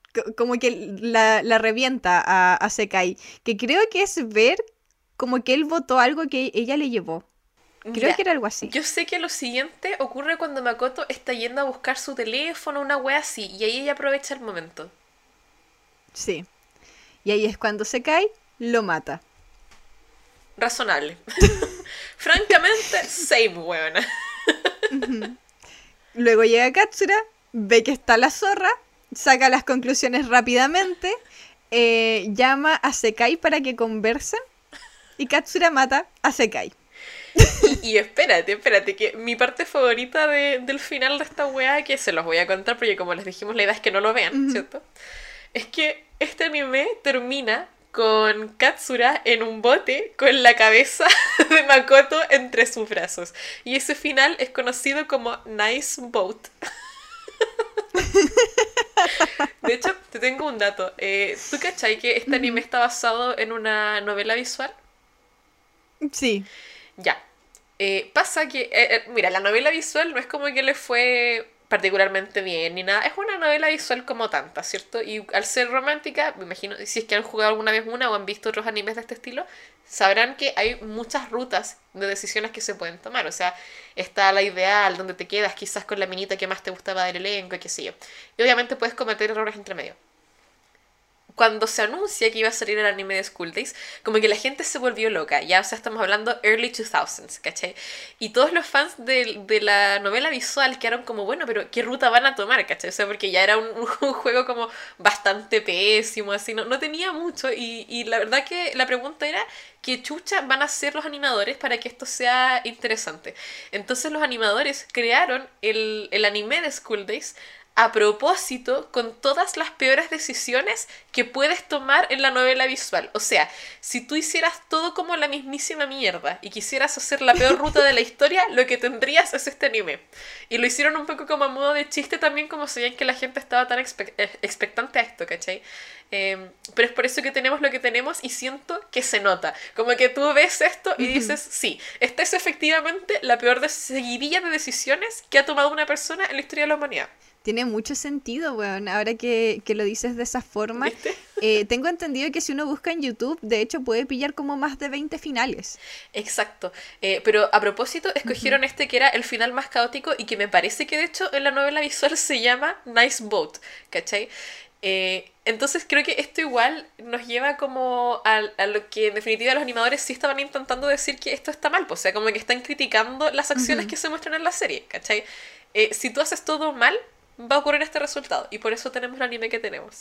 Speaker 1: la revienta a Sekai, que creo que es ver como que él votó algo que ella le llevó. Creo
Speaker 2: Ya,
Speaker 1: que era algo así.
Speaker 2: yo sé que lo siguiente ocurre cuando Makoto está yendo a buscar su teléfono, una wea así, y ahí ella aprovecha el momento.
Speaker 1: Sí. Y ahí es cuando Sekai lo mata.
Speaker 2: Razonable. Francamente, same, weona.
Speaker 1: Luego llega Katsura, ve que está la zorra, saca las conclusiones rápidamente, llama a Sekai para que conversen y Katsura mata a Sekai.
Speaker 2: Y espérate, que mi parte favorita del final de esta wea, que se los voy a contar porque como les dijimos la idea es que no lo vean, ¿cierto? Es que este anime termina con Katsura en un bote con la cabeza de Makoto entre sus brazos. Y ese final es conocido como Nice Boat. De hecho, te tengo un dato. ¿Tú cachai que este anime está basado en una novela visual?
Speaker 1: Sí.
Speaker 2: Ya. Pasa que, mira, la novela visual no es como que le fue particularmente bien ni nada. Es una novela visual como tanta, ¿cierto? Y al ser romántica, me imagino, si es que han jugado alguna vez una o han visto otros animes de este estilo, sabrán que hay muchas rutas de decisiones que se pueden tomar. O sea, está la ideal, donde te quedas quizás con la minita que más te gustaba del elenco, y qué sé yo. Y obviamente puedes cometer errores entre medio. Cuando se anuncia que iba a salir el anime de School Days, como que la gente se volvió loca, ya, o sea, estamos hablando early 2000s, ¿cachai? Y todos los fans de la novela visual quedaron como, bueno, pero ¿qué ruta van a tomar, ¿cachai? O sea, porque ya era un juego como bastante pésimo, así, no tenía mucho, y la verdad que la pregunta era, ¿qué chucha van a hacer los animadores para que esto sea interesante? Entonces los animadores crearon el anime de School Days a propósito con todas las peores decisiones que puedes tomar en la novela visual. O sea, si tú hicieras todo como la mismísima mierda y quisieras hacer la peor ruta de la historia, lo que tendrías es este anime. Y lo hicieron un poco como a modo de chiste también, como sabían que la gente estaba tan expectante a esto, ¿cachai? Pero es por eso que tenemos lo que tenemos y siento que se nota. Como que tú ves esto y dices, sí, esta es efectivamente la peor seguidilla de decisiones que ha tomado una persona en la historia de la humanidad.
Speaker 1: Tiene mucho sentido, weón, ahora que lo dices de esa forma.
Speaker 2: ¿Viste?
Speaker 1: Tengo entendido que si uno busca en YouTube, de hecho puede pillar como más de 20 finales.
Speaker 2: Exacto. Pero a propósito, escogieron este que era el final más caótico y que me parece que de hecho en la novela visual se llama Nice Boat, ¿cachai? Entonces creo que esto igual nos lleva como a lo que en definitiva los animadores sí estaban intentando decir que esto está mal, pues, o sea, como que están criticando las acciones que se muestran en la serie, ¿cachai? Si tú haces todo mal, va a ocurrir este resultado. Y por eso tenemos el anime que tenemos.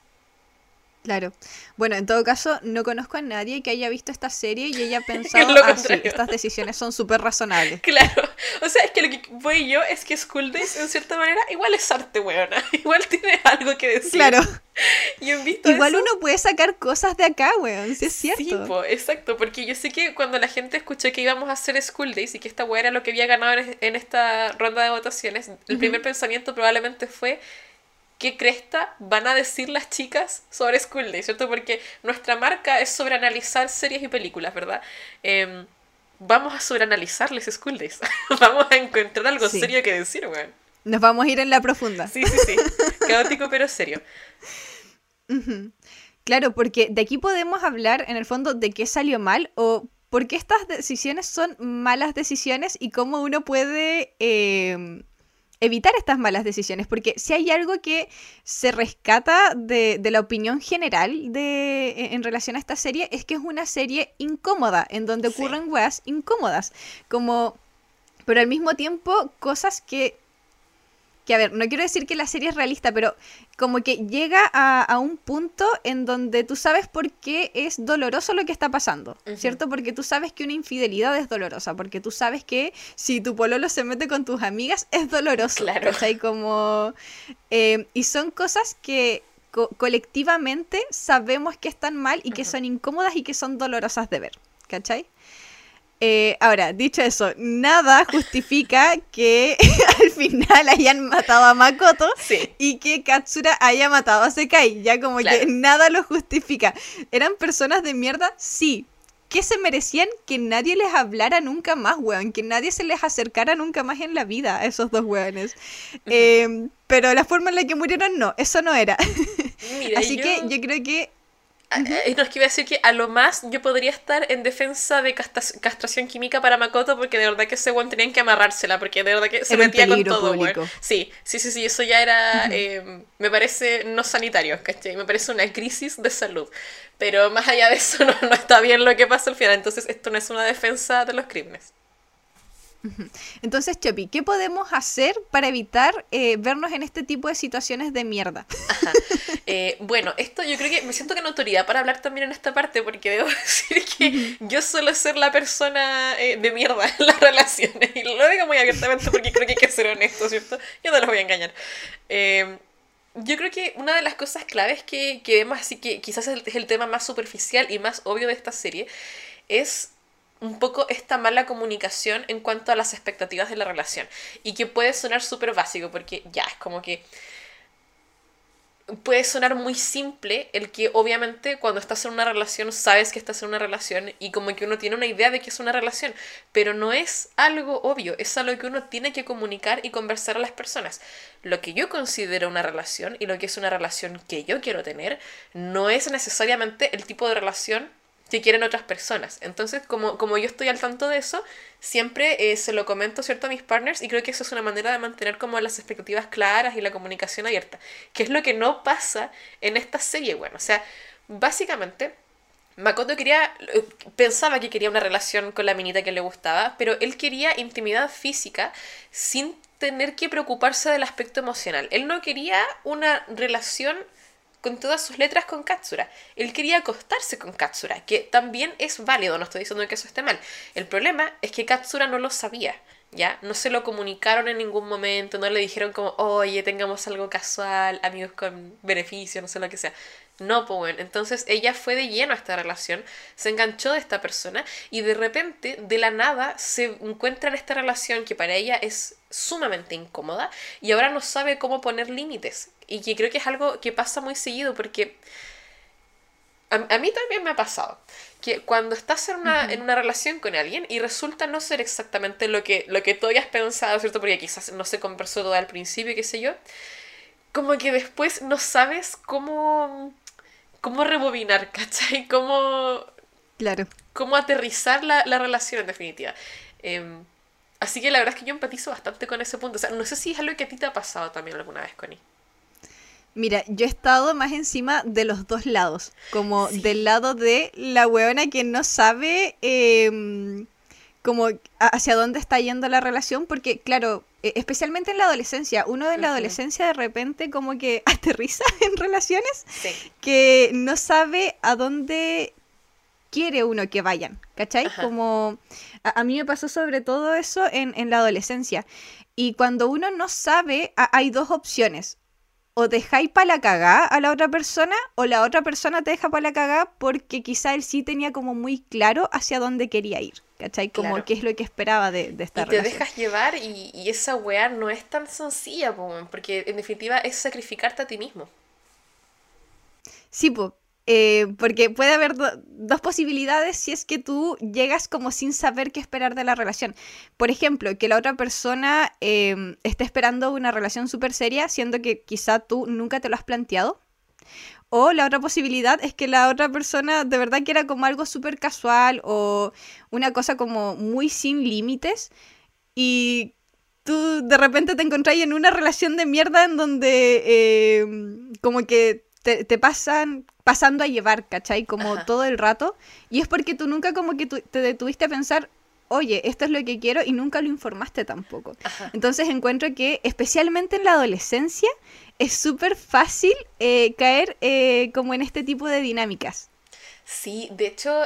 Speaker 1: Claro. Bueno, en todo caso, no conozco a nadie que haya visto esta serie y haya
Speaker 2: Es
Speaker 1: pensado,
Speaker 2: lo
Speaker 1: sí,
Speaker 2: contrario.
Speaker 1: estas decisiones son súper razonables.
Speaker 2: Claro. O sea, es que lo que voy yo es que School Days, en cierta manera, igual es arte, weona. Igual tiene algo que decir.
Speaker 1: Claro.
Speaker 2: Y en visto
Speaker 1: Igual
Speaker 2: eso,
Speaker 1: uno puede sacar cosas de acá, weón, si es cierto.
Speaker 2: sí, po, exacto, porque yo sé que cuando la gente escuchó que íbamos a hacer School Days y que esta weá era lo que había ganado en esta ronda de votaciones, el primer pensamiento probablemente fue ¿qué cresta van a decir las chicas sobre School Days? ¿Cierto? Porque nuestra marca es sobreanalizar series y películas, ¿verdad? Vamos a sobreanalizarles School Days. Vamos a encontrar algo
Speaker 1: Sí.
Speaker 2: serio que decir, weón.
Speaker 1: Nos vamos a ir en la profunda.
Speaker 2: Sí, sí, sí. Caótico pero serio.
Speaker 1: Ujú. Claro, porque de aquí podemos hablar en el fondo de qué salió mal o por qué estas decisiones son malas decisiones y cómo uno puede evitar estas malas decisiones. Porque si hay algo que se rescata de la opinión general en relación a esta serie es que es una serie incómoda, en donde
Speaker 2: Sí.
Speaker 1: ocurren weas incómodas. Como, pero al mismo tiempo cosas que, a ver, no quiero decir que la serie es realista, pero como que llega a un punto en donde tú sabes por qué es doloroso lo que está pasando, ¿cierto? Porque tú sabes que una infidelidad es dolorosa, porque tú sabes que si tu pololo se mete con tus amigas es doloroso,
Speaker 2: Claro.
Speaker 1: ¿cachai? Como, y son cosas que colectivamente sabemos que están mal y que son incómodas y que son dolorosas de ver, ¿cachai? Ahora, dicho eso, nada justifica que al final hayan matado a Makoto
Speaker 2: Sí.
Speaker 1: y que Katsura haya matado a Sekai. Ya como
Speaker 2: Claro.
Speaker 1: que nada lo justifica. ¿Eran personas de mierda? Sí. ¿Qué se merecían? Que nadie les hablara nunca más, weón. Que nadie se les acercara nunca más en la vida a esos dos weones. Pero la forma en la que murieron, no. Eso no era.
Speaker 2: Mira,
Speaker 1: Así que yo creo que...
Speaker 2: No, es que iba a decir que a lo más yo podría estar en defensa de castración química para Makoto porque de verdad que ese weón tenían que amarrársela porque de verdad que se
Speaker 1: Era un
Speaker 2: metía con
Speaker 1: peligro
Speaker 2: todo,
Speaker 1: público.
Speaker 2: weón. Sí, eso ya era, me parece no sanitario, ¿cachai? Me parece una crisis de salud. Pero más allá de eso no está bien lo que pasa al final, entonces esto no es una defensa de los crímenes.
Speaker 1: Entonces, Chopi, ¿qué podemos hacer para evitar vernos en este tipo de situaciones de mierda?
Speaker 2: Ajá. Bueno, esto yo creo que me siento con autoridad para hablar también en esta parte porque debo decir que yo suelo ser la persona de mierda en las relaciones y lo digo muy abiertamente porque creo que hay que ser honesto, ¿cierto? Yo no los voy a engañar. Yo creo que una de las cosas claves que vemos, así que quizás es el tema más superficial y más obvio de esta serie, es un poco esta mala comunicación en cuanto a las expectativas de la relación. Y que puede sonar súper básico porque ya, es como que puede sonar muy simple el que obviamente cuando estás en una relación sabes que estás en una relación y como que uno tiene una idea de que es una relación, pero no es algo obvio, es algo que uno tiene que comunicar y conversar a las personas. Lo que yo considero una relación y lo que es una relación que yo quiero tener no es necesariamente el tipo de relación que quieren otras personas. Entonces, como yo estoy al tanto de eso, siempre se lo comento, ¿cierto?, a mis partners y creo que eso es una manera de mantener como las expectativas claras y la comunicación abierta, que es lo que no pasa en esta serie, bueno, o sea, básicamente Makoto pensaba que quería una relación con la minita que le gustaba, pero él quería intimidad física sin tener que preocuparse del aspecto emocional. Él no quería una relación con todas sus letras con Katsura. Él quería acostarse con Katsura, que también es válido, no estoy diciendo que eso esté mal. El problema es que Katsura no lo sabía, ¿ya? No se lo comunicaron en ningún momento, no le dijeron como, oye, tengamos algo casual, amigos con beneficio, no sé lo que sea. No, pues bueno, entonces ella fue de lleno a esta relación, se enganchó de esta persona y de repente, de la nada, se encuentra en esta relación que para ella es sumamente incómoda y ahora no sabe cómo poner límites. Y que creo que es algo que pasa muy seguido porque a mí también me ha pasado que cuando estás en una relación con alguien y resulta no ser exactamente lo que tú habías pensado, ¿cierto? Porque quizás no se conversó todo al principio, qué sé yo, como que después no sabes cómo rebobinar, ¿cachai?
Speaker 1: Claro.
Speaker 2: Cómo aterrizar la relación en definitiva. Así que la verdad es que yo empatizo bastante con ese punto. O sea, no sé si es algo que a ti te ha pasado también alguna vez, Connie.
Speaker 1: Mira, yo he estado más encima de los dos lados, como
Speaker 2: Sí.
Speaker 1: del lado de la weona que no sabe como hacia dónde está yendo la relación, porque claro, especialmente en la adolescencia, uno en la
Speaker 2: Ujú.
Speaker 1: adolescencia de repente como que aterriza en relaciones
Speaker 2: Sí.
Speaker 1: que no sabe a dónde quiere uno que vayan, ¿cachai?
Speaker 2: Ajá.
Speaker 1: Como a mí me pasó sobre todo eso en la adolescencia. Y cuando uno no sabe, hay dos opciones. O dejáis para la cagá a la otra persona, o la otra persona te deja para la cagá porque quizá él sí tenía como muy claro hacia dónde quería ir, ¿cachai? Como
Speaker 2: Claro.
Speaker 1: qué es lo que esperaba de esta
Speaker 2: Y te
Speaker 1: relación.
Speaker 2: dejas llevar y esa weá no es tan sencilla, po, weón, porque en definitiva es sacrificarte a ti mismo.
Speaker 1: Sí, po, porque puede haber dos posibilidades si es que tú llegas como sin saber qué esperar de la relación. Por ejemplo, que la otra persona esté esperando una relación súper seria, siendo que quizá tú nunca te lo has planteado. O la otra posibilidad es que la otra persona de verdad quiera como algo súper casual o una cosa como muy sin límites y tú de repente te encontrás en una relación de mierda en donde como que te pasan pasando a llevar, ¿cachai? Como
Speaker 2: Ajá.
Speaker 1: todo el rato. Y es porque tú nunca como que te detuviste a pensar, oye, esto es lo que quiero y nunca lo informaste tampoco.
Speaker 2: Ajá.
Speaker 1: Entonces encuentro que especialmente en la adolescencia es súper fácil caer como en este tipo de dinámicas.
Speaker 2: Sí, de hecho,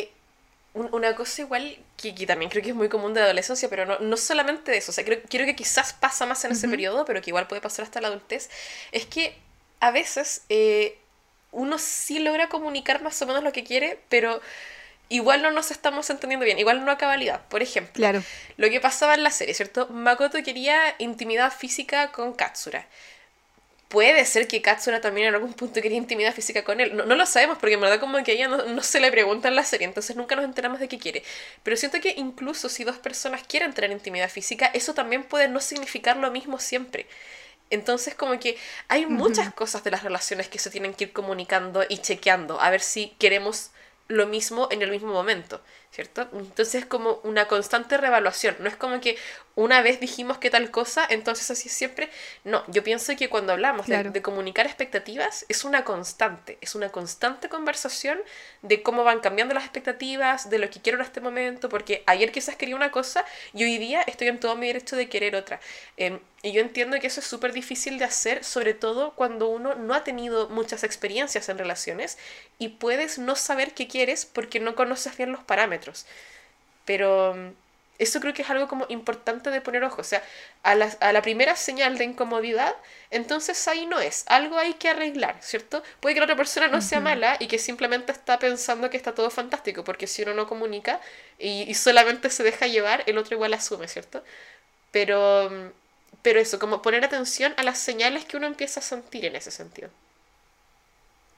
Speaker 2: una cosa igual que también creo que es muy común de la adolescencia, pero no solamente de eso, o sea, creo que quizás pasa más en ese
Speaker 1: Ujú.
Speaker 2: periodo, pero que igual puede pasar hasta la adultez, es que a veces uno sí logra comunicar más o menos lo que quiere, pero igual no nos estamos entendiendo bien, igual no a cabalidad. Por ejemplo,
Speaker 1: Claro,
Speaker 2: lo que pasaba en la serie, ¿cierto? Makoto quería intimidad física con Katsura. Puede ser que Katsura también en algún punto quería intimidad física con él. No lo sabemos porque en verdad como que a ella no se le pregunta en la serie, entonces nunca nos enteramos de qué quiere. Pero siento que incluso si dos personas quieren tener intimidad física, eso también puede no significar lo mismo siempre. Entonces como que hay muchas
Speaker 1: ujú,
Speaker 2: cosas de las relaciones que se tienen que ir comunicando y chequeando a ver si queremos lo mismo en el mismo momento, ¿cierto? Entonces es como una constante reevaluación, no es como que una vez dijimos que tal cosa, entonces así es siempre. No, yo pienso que cuando hablamos
Speaker 1: claro.
Speaker 2: de comunicar expectativas es una constante conversación de cómo van cambiando las expectativas, de lo que quiero en este momento, porque ayer quizás quería una cosa y hoy día estoy en todo mi derecho de querer otra. Y yo entiendo que eso es súper difícil de hacer, sobre todo cuando uno no ha tenido muchas experiencias en relaciones y puedes no saber qué quieres porque no conoces bien los parámetros. Pero eso creo que es algo como importante de poner ojo. O sea, a la primera señal de incomodidad, entonces ahí no es. Algo hay que arreglar, ¿cierto? Puede que la otra persona no sea
Speaker 1: Ujú.
Speaker 2: mala y que simplemente está pensando que está todo fantástico, porque si uno no comunica y solamente se deja llevar, el otro igual asume, ¿cierto? Pero, pero eso, como poner atención a las señales que uno empieza a sentir en ese sentido.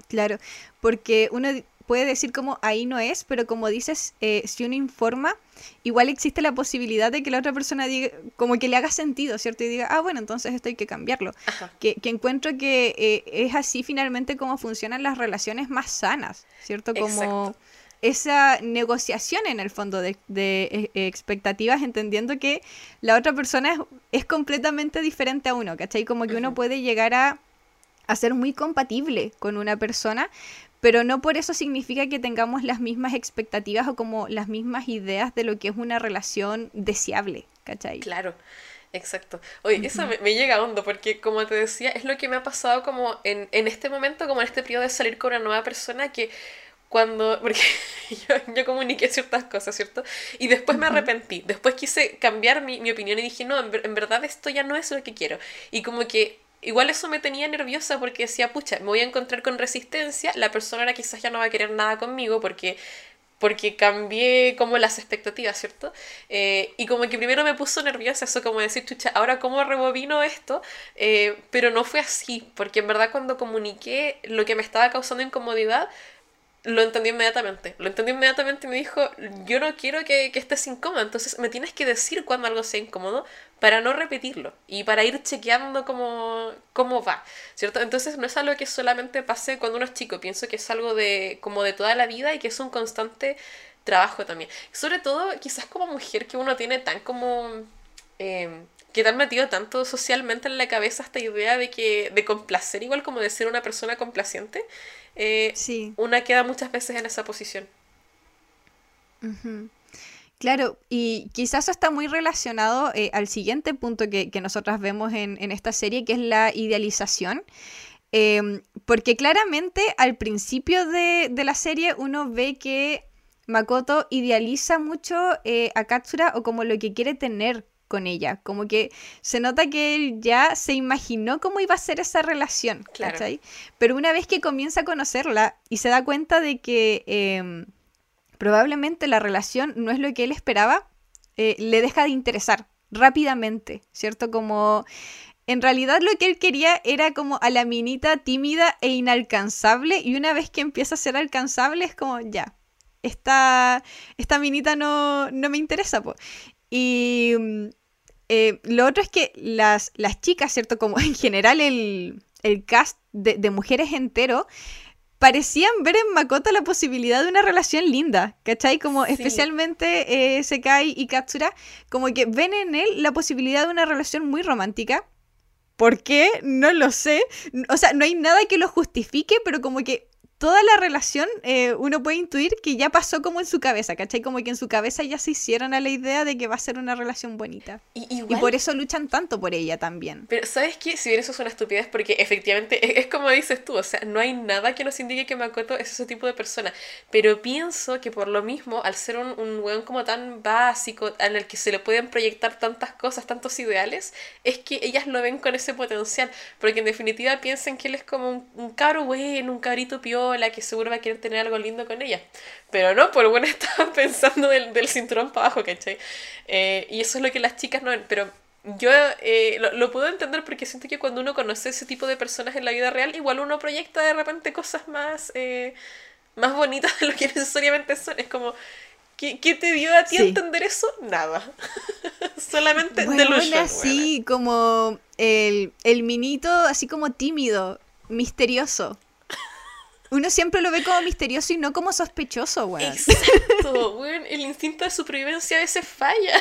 Speaker 1: Claro, porque uno puede decir como ahí no es, pero como dices, si uno informa, igual existe la posibilidad de que la otra persona diga, como que le haga sentido, ¿cierto? Y diga, ah, bueno, entonces esto hay que cambiarlo.
Speaker 2: Ajá,
Speaker 1: Que encuentro que es así finalmente como funcionan las relaciones más sanas, ¿cierto?
Speaker 2: exacto.
Speaker 1: Como esa negociación en el fondo de expectativas, entendiendo que la otra persona es completamente diferente a uno, ¿cachai? Como que uno
Speaker 2: Ujú.
Speaker 1: puede llegar a ser muy compatible con una persona, pero no por eso significa que tengamos las mismas expectativas o como las mismas ideas de lo que es una relación deseable, ¿cachai?
Speaker 2: Claro, exacto. Oye, eso
Speaker 1: Ujú.
Speaker 2: me llega hondo porque, como te decía, es lo que me ha pasado como en este momento, como en este periodo de salir con una nueva persona que cuando, porque yo comuniqué ciertas cosas, ¿cierto? Y después me
Speaker 1: Ujú.
Speaker 2: arrepentí, después quise cambiar mi opinión y dije, no, en verdad esto ya no es lo que quiero. Y como que igual eso me tenía nerviosa porque decía, pucha, me voy a encontrar con resistencia, la persona ahora quizás ya no va a querer nada conmigo porque cambié como las expectativas, ¿cierto? Y como que primero me puso nerviosa eso, como decir, chucha, ahora cómo rebobino esto, pero no fue así, porque en verdad cuando comuniqué lo que me estaba causando incomodidad, lo entendí inmediatamente. Lo entendí inmediatamente y me dijo, yo no quiero que estés incómodo, entonces me tienes que decir cuando algo sea incómodo para no repetirlo y para ir chequeando cómo va, ¿cierto? Entonces no es algo que solamente pase cuando uno es chico, pienso que es algo de como de toda la vida y que es un constante trabajo también. Sobre todo quizás como mujer que uno tiene tan como que te han metido tanto socialmente en la cabeza esta idea de complacer, igual como de ser una persona complaciente, eh,
Speaker 1: Sí.
Speaker 2: una queda muchas veces en esa posición.
Speaker 1: Ujú. Claro, y quizás está muy relacionado al siguiente punto que nosotras vemos en esta serie, que es la idealización. Porque claramente al principio de la serie uno ve que Makoto idealiza mucho a Katsura o como lo que quiere tener con ella. Como que se nota que él ya se imaginó cómo iba a ser esa relación,
Speaker 2: Claro,
Speaker 1: ¿cachai? Pero una vez que comienza a conocerla y se da cuenta de que probablemente la relación no es lo que él esperaba, le deja de interesar rápidamente, ¿cierto? Como en realidad lo que él quería era como a la minita tímida e inalcanzable y una vez que empieza a ser alcanzable es como ya, esta minita no me interesa. Po. Y lo otro es que las chicas, ¿cierto? Como en general el cast de mujeres entero, parecían ver en Makoto la posibilidad de una relación linda, ¿cachai? Como
Speaker 2: sí.
Speaker 1: especialmente Sekai y Katsura, como que ven en él la posibilidad de una relación muy romántica. ¿Por qué? No lo sé. O sea, no hay nada que lo justifique, pero como que toda la relación uno puede intuir que ya pasó como en su cabeza, ¿cachai? Como que en su cabeza ya se hicieron a la idea de que va a ser una relación bonita. Y
Speaker 2: Igual
Speaker 1: por eso luchan tanto por ella también.
Speaker 2: pero, ¿sabes qué? Si bien eso es una estupidez, porque efectivamente es como dices tú, o sea, no hay nada que nos indique que Makoto es ese tipo de persona. Pero pienso que por lo mismo, al ser un weón como tan básico, en el que se le pueden proyectar tantas cosas, tantos ideales, es que ellas lo ven con ese potencial. Porque en definitiva piensan que él es como un cabro bueno, un cabrito piola, que seguro va a querer tener algo lindo con ella. Pero no, por bueno estaba pensando del cinturón para abajo, ¿cachai? Y eso es lo que las chicas no ven, pero yo lo puedo entender porque siento que cuando uno conoce ese tipo de personas en la vida real, igual uno proyecta de repente cosas más bonitas de lo que necesariamente son. Es como, ¿qué te dio a ti a
Speaker 1: Sí.
Speaker 2: entender eso? Nada. Solamente
Speaker 1: Bueno,
Speaker 2: delusion, buena.
Speaker 1: así como el minito, así como tímido, misterioso. Uno siempre lo ve como misterioso y no como sospechoso, weón.
Speaker 2: Exacto, weón, el instinto de supervivencia a veces falla.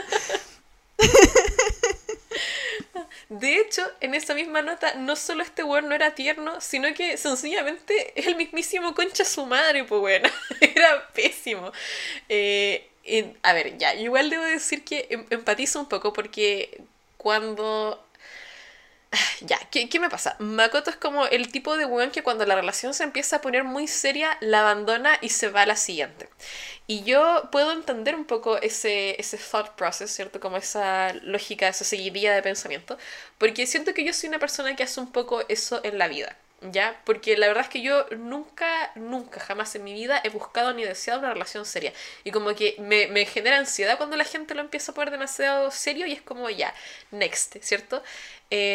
Speaker 2: De hecho, en esa misma nota, no solo este weón no era tierno, sino que sencillamente es el mismísimo concha su madre, pues bueno, era pésimo. A ver, ya, igual debo decir que empatizo un poco porque cuando ya, ¿qué me pasa? Makoto es como el tipo de weón que cuando la relación se empieza a poner muy seria, la abandona y se va a la siguiente. Y yo puedo entender un poco ese thought process, ¿cierto? Como esa lógica, esa seguidilla de pensamiento, porque siento que yo soy una persona que hace un poco eso en la vida. ¿Ya? Porque la verdad es que yo nunca, jamás en mi vida he buscado ni deseado una relación seria. Y como que me genera ansiedad cuando la gente lo empieza a poner demasiado serio y es como ya, next, ¿cierto?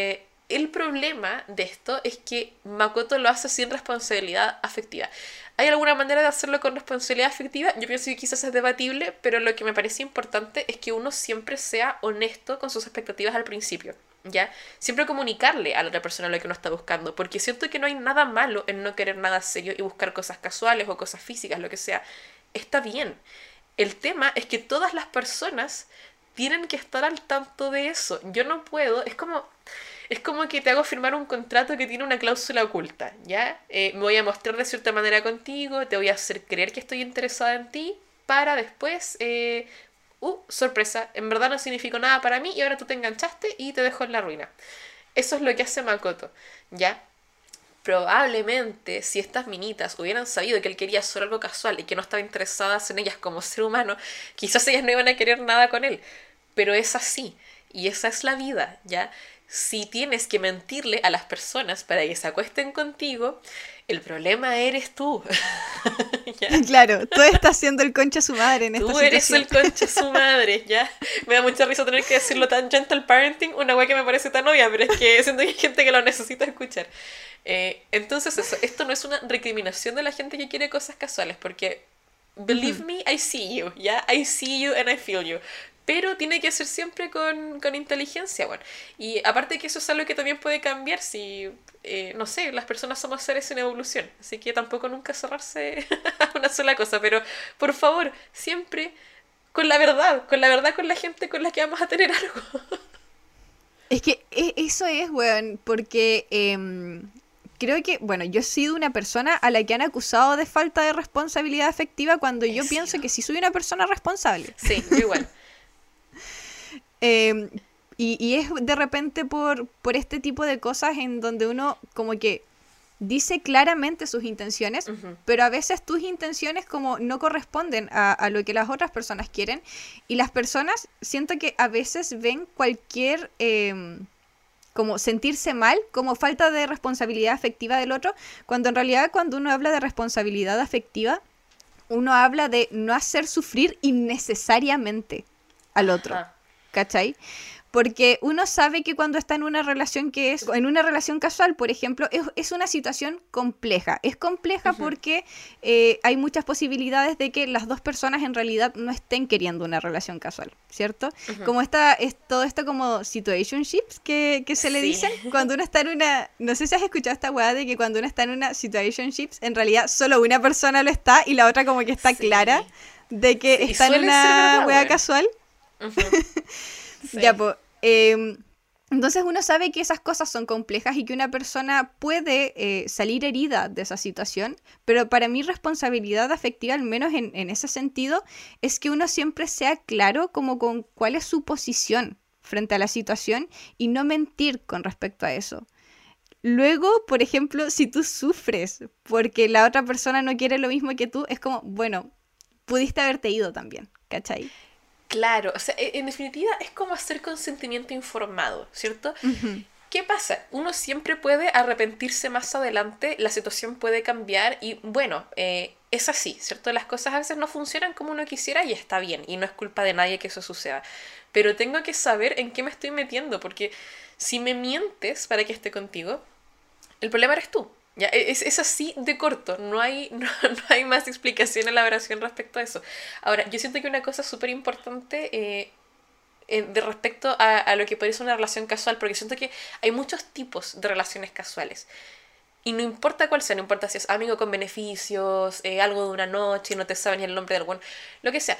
Speaker 2: el problema de esto es que Makoto lo hace sin responsabilidad afectiva. ¿Hay alguna manera de hacerlo con responsabilidad afectiva? Yo pienso que quizás es debatible, pero lo que me parece importante es que uno siempre sea honesto con sus expectativas al principio, ¿ya? Siempre comunicarle a la otra persona lo que uno está buscando, porque siento que no hay nada malo en no querer nada serio y buscar cosas casuales o cosas físicas, lo que sea. Está bien. El tema es que todas las personas tienen que estar al tanto de eso. Yo no puedo, es como que te hago firmar un contrato que tiene una cláusula oculta, ¿ya? Me voy a mostrar de cierta manera contigo, te voy a hacer creer que estoy interesada en ti, para después, sorpresa, en verdad no significó nada para mí y ahora tú te enganchaste y te dejo en la ruina. Eso es lo que hace Makoto, ¿ya? Probablemente si estas minitas hubieran sabido que él quería solo algo casual y que no estaba interesadas en ellas como ser humano, quizás ellas no iban a querer nada con él. Pero es así, y esa es la vida, ¿ya? Si tienes que mentirle a las personas para que se acuesten contigo, el problema eres tú. ¿Ya?
Speaker 1: Claro, tú estás siendo el concha su madre en esta
Speaker 2: Tú
Speaker 1: situación.
Speaker 2: eres el concha su madre, ¿ya? Me da mucha risa tener que decirlo tan gentle parenting, una wea que me parece tan obvia, pero es que siento que hay gente que lo necesita escuchar. Entonces eso, esto no es una recriminación de la gente que quiere cosas casuales, porque believe me, I see you, ¿ya? I see you and I feel you. Pero tiene que ser siempre con inteligencia, bueno. Y aparte que eso es algo que también puede cambiar si, no sé, las personas somos seres en evolución. Así que tampoco nunca cerrarse a una sola cosa. Pero, por favor, siempre con la verdad con la gente con la que vamos a tener algo.
Speaker 1: Es que eso es, weón, porque creo que, bueno, yo he sido una persona a la que han acusado de falta de responsabilidad afectiva cuando yo pienso que sí soy una persona responsable.
Speaker 2: Sí, yo igual.
Speaker 1: Y es de repente por este tipo de cosas en donde uno como que dice claramente sus intenciones, pero a veces tus intenciones como no corresponden a lo que las otras personas quieren, y las personas siento que a veces ven cualquier como sentirse mal como falta de responsabilidad afectiva del otro, cuando en realidad cuando uno habla de responsabilidad afectiva, uno habla de no hacer sufrir innecesariamente al otro.
Speaker 2: Ajá.
Speaker 1: ¿Cachai? Porque uno sabe que cuando está en una relación que es, en una relación casual, por ejemplo, es una situación compleja. Es compleja porque hay muchas posibilidades de que las dos personas en realidad no estén queriendo una relación casual, ¿cierto? Como todo esto como situationships que se le dicen, cuando uno está en una, no sé si has escuchado esta weá de que cuando uno está en una situationships, en realidad solo una persona lo está y la otra como que está clara de que está en una weá casual. Sí. Ya, pues. Entonces uno sabe que esas cosas son complejas y que una persona puede salir herida de esa situación, pero para mí responsabilidad afectiva, al menos en ese sentido, es que uno siempre sea claro como con cuál es su posición frente a la situación y no mentir con respecto a eso. Luego, por ejemplo, si tú sufres porque la otra persona no quiere lo mismo que tú, es como, bueno, pudiste haberte ido también, ¿cachai?
Speaker 2: Claro, o sea, en definitiva es como hacer consentimiento informado, ¿cierto? ¿Qué pasa? Uno siempre puede arrepentirse más adelante, la situación puede cambiar y bueno, es así, ¿cierto? Las cosas a veces no funcionan como uno quisiera y está bien, y no es culpa de nadie que eso suceda. Pero tengo que saber en qué me estoy metiendo, porque si me mientes para que esté contigo, el problema eres tú. Ya, es así de corto, no hay más explicación, elaboración respecto a eso. Ahora, yo siento que una cosa súper importante de respecto a lo que puede ser una relación casual, porque siento que hay muchos tipos de relaciones casuales. Y no importa cuál sea, no importa si es amigo con beneficios, algo de una noche, no te sabe ni el nombre del buen, lo que sea.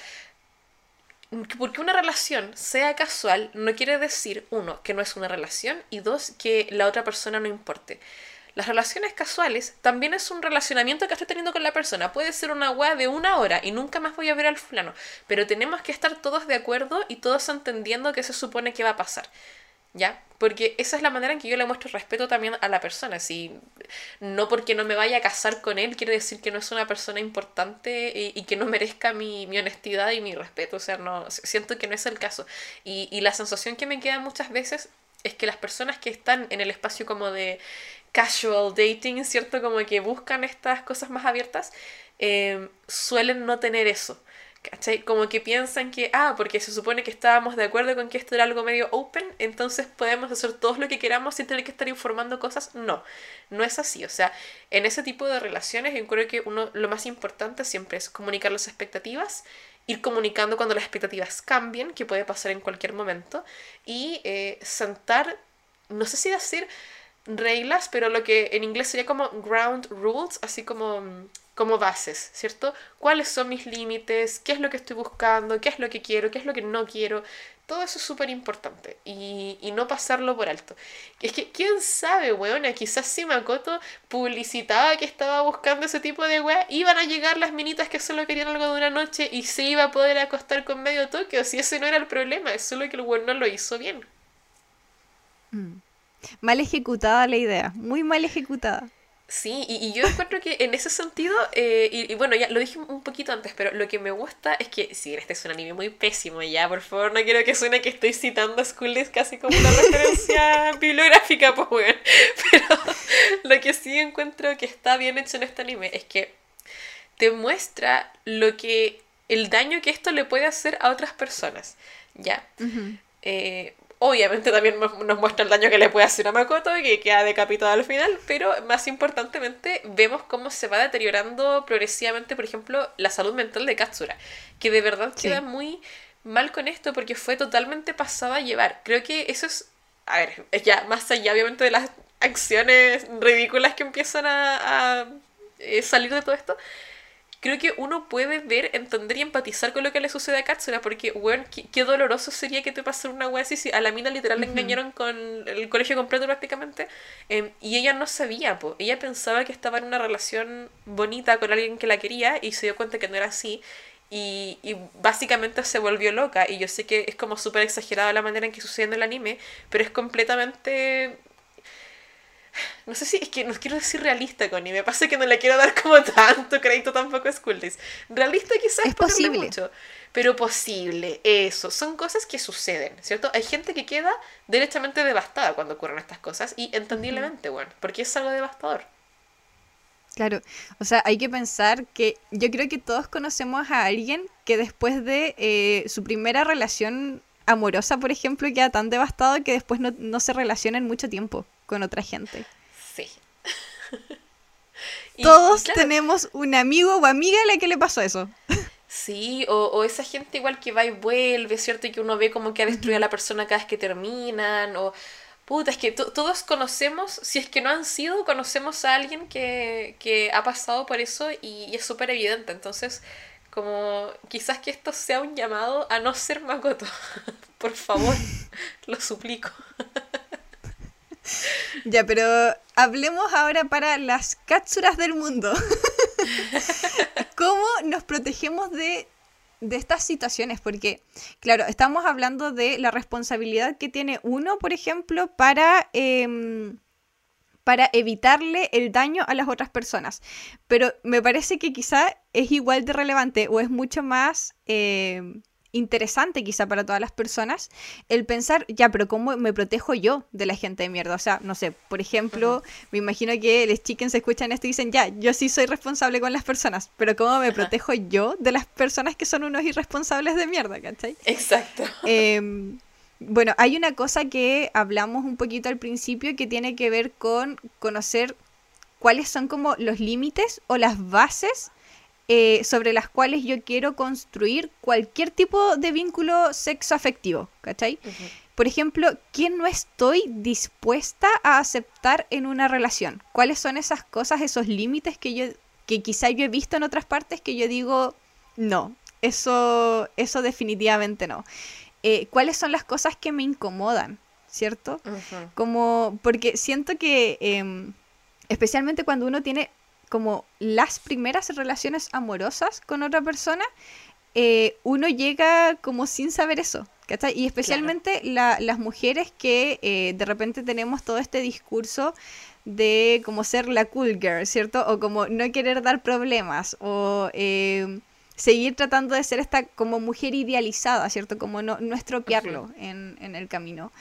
Speaker 2: Porque una relación sea casual no quiere decir, uno, que no es una relación, y dos, que la otra persona no importe. Las relaciones casuales también es un relacionamiento que estoy teniendo con la persona. Puede ser una weá de 1 hora y nunca más voy a ver al fulano. Pero tenemos que estar todos de acuerdo y todos entendiendo qué se supone que va a pasar. ¿Ya? Porque esa es la manera en que yo le muestro respeto también a la persona. Si no porque no me vaya a casar con él quiere decir que no es una persona importante y que no merezca mi honestidad y mi respeto. O sea, no, siento que no es el caso. Y la sensación que me queda muchas veces es que las personas que están en el espacio como de casual dating, ¿cierto? Como que buscan estas cosas más abiertas, suelen no tener eso. ¿Cachai? Como que piensan que, porque se supone que estábamos de acuerdo con que esto era algo medio open, entonces podemos hacer todo lo que queramos sin tener que estar informando cosas. No, no es así. O sea, en ese tipo de relaciones yo creo que lo más importante siempre es comunicar las expectativas, ir comunicando cuando las expectativas cambien, que puede pasar en cualquier momento, y sentar, no sé si decir reglas, pero lo que en inglés sería como ground rules, así como bases, ¿cierto? ¿Cuáles son mis límites? ¿Qué es lo que estoy buscando? ¿Qué es lo que quiero? ¿Qué es lo que no quiero? Todo eso es súper importante y no pasarlo por alto. Es que, ¿quién sabe, weona? Quizás si Makoto publicitaba que estaba buscando ese tipo de weá, iban a llegar las minitas que solo querían algo de una noche y se iba a poder acostar con medio Tokio. Si ese no era el problema, es solo que el weón no lo hizo bien.
Speaker 1: Mm. Mal ejecutada la idea, muy mal ejecutada.
Speaker 2: Sí, y yo encuentro que en ese sentido, y bueno, ya lo dije un poquito antes, pero lo que me gusta es que, si bien este es un anime muy pésimo, ya, por favor, no quiero que suene que estoy citando a School Days casi como una referencia bibliográfica, pues, bueno. Pero lo que sí encuentro que está bien hecho en este anime es que te muestra el daño que esto le puede hacer a otras personas, ¿ya?
Speaker 1: Ujú.
Speaker 2: Obviamente también nos muestra el daño que le puede hacer a Makoto y que queda decapitado al final, pero más importantemente vemos cómo se va deteriorando progresivamente, por ejemplo, la salud mental de Katsura, que de verdad
Speaker 1: Sí.
Speaker 2: queda muy mal con esto porque fue totalmente pasada a llevar. Creo que eso es, a ver, es ya más allá obviamente de las acciones ridículas que empiezan a salir de todo esto. Creo que uno puede ver, entender y empatizar con lo que le sucede a Katsura, porque, weón, qué doloroso sería que te pasara una wea así, si a la mina literal la
Speaker 1: Ujú.
Speaker 2: engañaron con el colegio completo prácticamente, y ella no sabía, po. Ella pensaba que estaba en una relación bonita con alguien que la quería, y se dio cuenta que no era así, y básicamente se volvió loca, y yo sé que es como súper exagerada la manera en que sucede en el anime, pero es completamente, no sé si, es que no quiero decir realista, Connie. Me pasa que no le quiero dar como tanto crédito tampoco a School Days. Realista quizás es
Speaker 1: Es
Speaker 2: ponerle
Speaker 1: posible.
Speaker 2: mucho, pero posible, eso. Son cosas que suceden, ¿cierto? Hay gente que queda derechamente devastada cuando ocurren estas cosas y
Speaker 1: Ujú.
Speaker 2: entendiblemente, bueno, porque es algo devastador.
Speaker 1: Claro, o sea, hay que pensar que yo creo que todos conocemos a alguien que después de su primera relación amorosa, por ejemplo, queda tan devastado que después no se relaciona en mucho tiempo con otra gente.
Speaker 2: Sí. Y
Speaker 1: Todos
Speaker 2: claro,
Speaker 1: tenemos un amigo o amiga a la que le pasó eso.
Speaker 2: sí, o esa gente igual que va y vuelve, ¿cierto? Y que uno ve como que ha destruido a
Speaker 1: Ujú.
Speaker 2: la persona cada vez que terminan, o... Puta, es que todos conocemos, si es que no han sido, conocemos a alguien que ha pasado por eso y es súper evidente. Entonces, como quizás que esto sea un llamado a no ser Makoto. Por favor, lo suplico.
Speaker 1: Ya, pero hablemos ahora para las Katsuras del mundo. ¿Cómo nos protegemos de estas situaciones? Porque, claro, estamos hablando de la responsabilidad que tiene uno, por ejemplo, para evitarle el daño a las otras personas. Pero me parece que quizá es igual de relevante o es mucho más interesante quizá para todas las personas el pensar, ya, pero ¿cómo me protejo yo de la gente de mierda? O sea, no sé, por
Speaker 2: Ujú.
Speaker 1: ejemplo, me imagino que los chickens escuchan esto y dicen, ya, yo sí soy responsable con las personas, pero ¿cómo me
Speaker 2: Ajá,
Speaker 1: protejo yo de las personas que son unos irresponsables de mierda? ¿Cachai?
Speaker 2: exacto.
Speaker 1: Eh, bueno, hay una cosa que hablamos un poquito al principio que tiene que ver con conocer cuáles son como los límites o las bases sobre las cuales yo quiero construir cualquier tipo de vínculo sexoafectivo, ¿cachai?
Speaker 2: Ujú.
Speaker 1: Por ejemplo, ¿quién no estoy dispuesta a aceptar en una relación? ¿Cuáles son esas cosas, esos límites que quizá yo he visto en otras partes que yo digo, no, eso definitivamente no? ¿Cuáles son las cosas que me incomodan? ¿Cierto?
Speaker 2: Ujú.
Speaker 1: Como, porque siento que especialmente cuando uno tiene como las primeras relaciones amorosas con otra persona, uno llega como sin saber eso, ¿cachai? Y
Speaker 2: Claro.
Speaker 1: especialmente las mujeres que de repente tenemos todo este discurso de como ser la cool girl, ¿cierto? O como no querer dar problemas, o seguir tratando de ser esta como mujer idealizada, ¿cierto? Como no
Speaker 2: Ujú.
Speaker 1: estropearlo en el camino.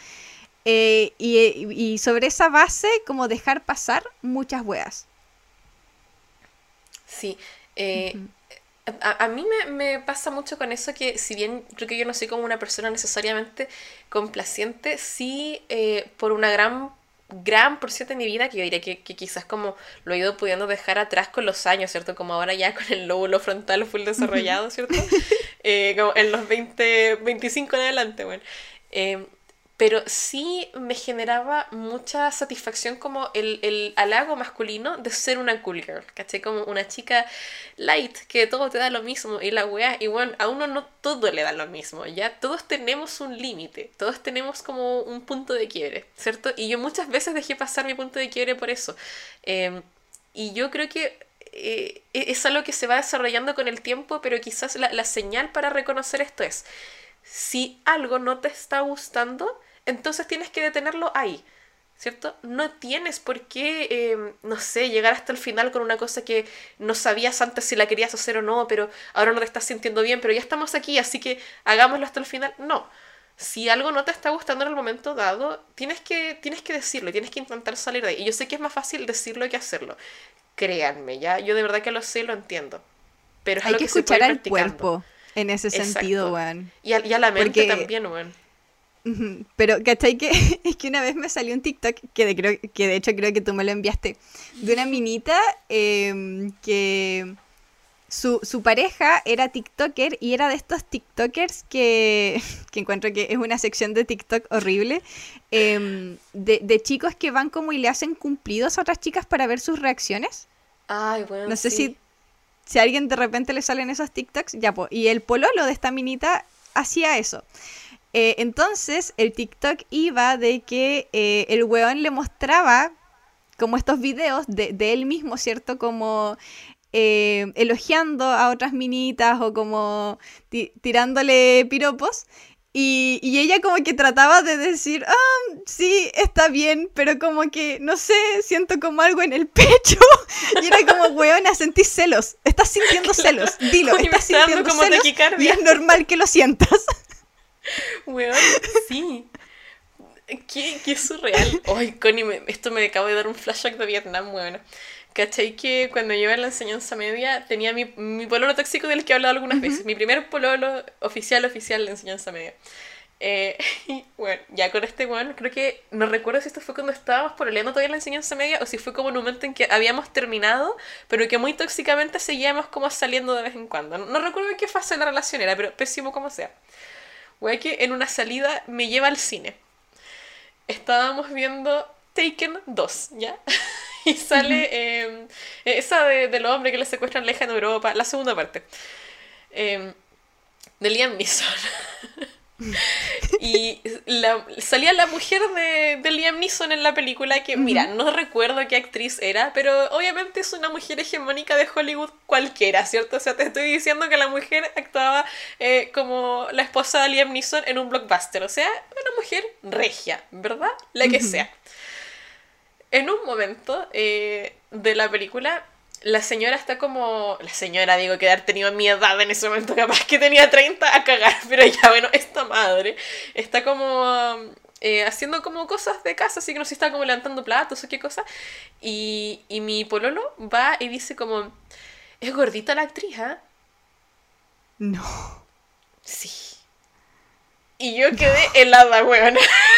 Speaker 1: Y sobre esa base, como dejar pasar muchas weas.
Speaker 2: Sí. Eh,
Speaker 1: Ujú.
Speaker 2: A mí me pasa mucho con eso que si bien creo que yo no soy como una persona necesariamente complaciente, sí por una gran porción de mi vida, que yo diría que quizás como lo he ido pudiendo dejar atrás con los años, ¿cierto? Como ahora ya con el lóbulo frontal full desarrollado, ¿cierto? Como en los 25 en adelante, bueno. Eh, pero sí me generaba mucha satisfacción como el halago masculino de ser una cool girl, ¿cachai? Como una chica light, que todo te da lo mismo, y la weá, y bueno, a uno no todo le da lo mismo, ¿ya? Todos tenemos un límite, todos tenemos como un punto de quiebre, ¿cierto? Y yo muchas veces dejé pasar mi punto de quiebre por eso. Y yo creo que es algo que se va desarrollando con el tiempo, pero quizás la señal para reconocer esto es, si algo no te está gustando, entonces tienes que detenerlo ahí, ¿cierto? No tienes por qué, no sé, llegar hasta el final con una cosa que no sabías antes si la querías hacer o no, pero ahora no te estás sintiendo bien, pero ya estamos aquí, así que hagámoslo hasta el final. No. Si algo no te está gustando en el momento dado, tienes que decirlo, tienes que intentar salir de ahí. Y yo sé que es más fácil decirlo que hacerlo. Créanme, ya, yo de verdad que lo sé, lo entiendo. Pero es
Speaker 1: Hay
Speaker 2: algo
Speaker 1: que
Speaker 2: que se puede ir
Speaker 1: escuchar al
Speaker 2: practicando.
Speaker 1: cuerpo en ese sentido,
Speaker 2: Exacto.
Speaker 1: weón.
Speaker 2: Y a la mente
Speaker 1: Porque
Speaker 2: también, weón.
Speaker 1: ujú, pero, ¿cachai? Que es que una vez me salió un TikTok que de hecho creo que tú me lo enviaste, de una minita que su pareja era TikToker y era de estos TikTokers que encuentro que es una sección de TikTok horrible, de chicos que van como y le hacen cumplidos a otras chicas para ver sus reacciones.
Speaker 2: Ay, bueno,
Speaker 1: No sé
Speaker 2: sí.
Speaker 1: si a alguien de repente le salen esos TikToks, ya, pues. Y el pololo de esta minita hacía eso. Entonces, el TikTok iba de que el weón le mostraba como estos videos de él mismo, ¿cierto? Como elogiando a otras minitas o como tirándole piropos. Y ella como que trataba de decir, sí, está bien, pero como que, no sé, siento como algo en el pecho. Y era como, weona, sentís celos, estás sintiendo celos, dilo,
Speaker 2: Oye, me
Speaker 1: estás
Speaker 2: está dando
Speaker 1: sintiendo
Speaker 2: como
Speaker 1: celos y
Speaker 2: taquicardia.
Speaker 1: es normal que lo sientas.
Speaker 2: Weón, sí. Qué surreal. Ay, Connie, esto me acabo de dar un flashback de Vietnam, weón. ¿Cachai? Que cuando yo iba en la enseñanza media tenía mi pololo tóxico del que he hablado algunas veces. Mi primer pololo oficial de enseñanza media. Y bueno, ya con este weón, creo que no recuerdo si esto fue cuando estábamos pololeando todavía en la enseñanza media o si fue como en un momento en que habíamos terminado, pero que muy tóxicamente seguíamos como saliendo de vez en cuando. No recuerdo en qué fase de la relación era, pero pésimo como sea. Weón, que en una salida me lleva al cine. Estábamos viendo Taken 2, ¿ya? Y sale esa de los hombres que le secuestran leja en Europa, la segunda parte. De Liam Neeson. Y salía la mujer de Liam Neeson en la película que, mira, no recuerdo qué actriz era, pero obviamente es una mujer hegemónica de Hollywood cualquiera, ¿cierto? O sea, te estoy diciendo que la mujer actuaba como la esposa de Liam Neeson en un blockbuster, o sea, una mujer regia, ¿verdad? La que sea. En un momento de la película, la señora está como... La señora, digo, que de haber tenido mi edad en ese momento, capaz que tenía 30 a cagar, pero ya, bueno, esta madre está como haciendo como cosas de casa, así que no sé si está como levantando platos o qué cosa, y mi pololo va y dice como, es gordita la actriz, ¿ah?
Speaker 1: No.
Speaker 2: Sí. Y yo quedé helada, weón.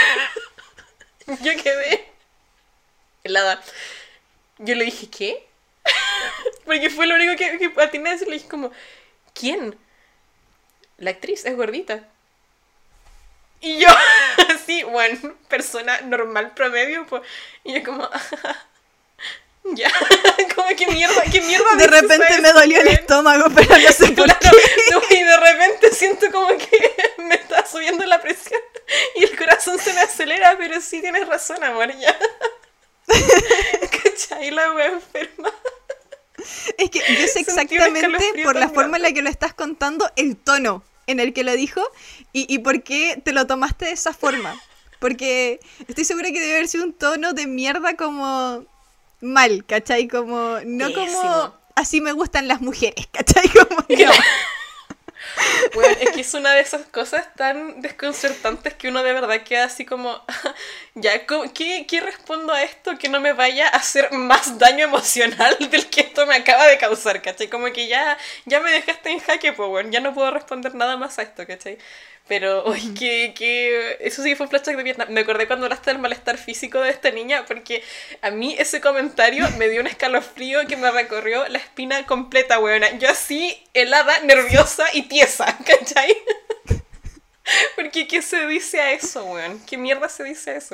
Speaker 2: Yo quedé helada. Yo le dije, ¿qué? Porque fue lo único que atiné a decirle. Le dije como, ¿quién? La actriz es gordita. Y yo, así, bueno, persona normal promedio, pues. Y yo como, ya, como que mierda
Speaker 1: De repente me dolió el estómago, pero no sé por
Speaker 2: claro,
Speaker 1: qué.
Speaker 2: no, y de repente siento como que me está subiendo la presión y el corazón se me acelera, pero sí tienes razón, amor, ya. ¿Cachai? La wea enferma.
Speaker 1: Es que yo sé
Speaker 2: Sentí un
Speaker 1: exactamente
Speaker 2: escalofrío
Speaker 1: por la
Speaker 2: tan
Speaker 1: forma en la
Speaker 2: grande.
Speaker 1: que lo estás contando, el tono en el que lo dijo y por qué te lo tomaste de esa forma. Porque estoy segura que debe haber sido un tono de mierda como mal, ¿cachai? Como, no como
Speaker 2: Pésimo.
Speaker 1: así me gustan las mujeres, ¿cachai? Como no.
Speaker 2: Bueno, es que es una de esas cosas tan desconcertantes que uno de verdad queda así como, ya, ¿qué respondo a esto que no me vaya a hacer más daño emocional del que esto me acaba de causar, ¿cachai? Como que ya me dejaste en jaque, pues, bueno, ya no puedo responder nada más a esto, ¿cachai? Pero, uy, eso sí que fue un flashback de Vietnam. Me acordé cuando hablaste del malestar físico de esta niña, porque a mí ese comentario me dio un escalofrío que me recorrió la espina completa, weona. Yo así, helada, nerviosa y tiesa, ¿cachai? Porque, ¿qué se dice a eso, weón? ¿Qué mierda se dice a eso?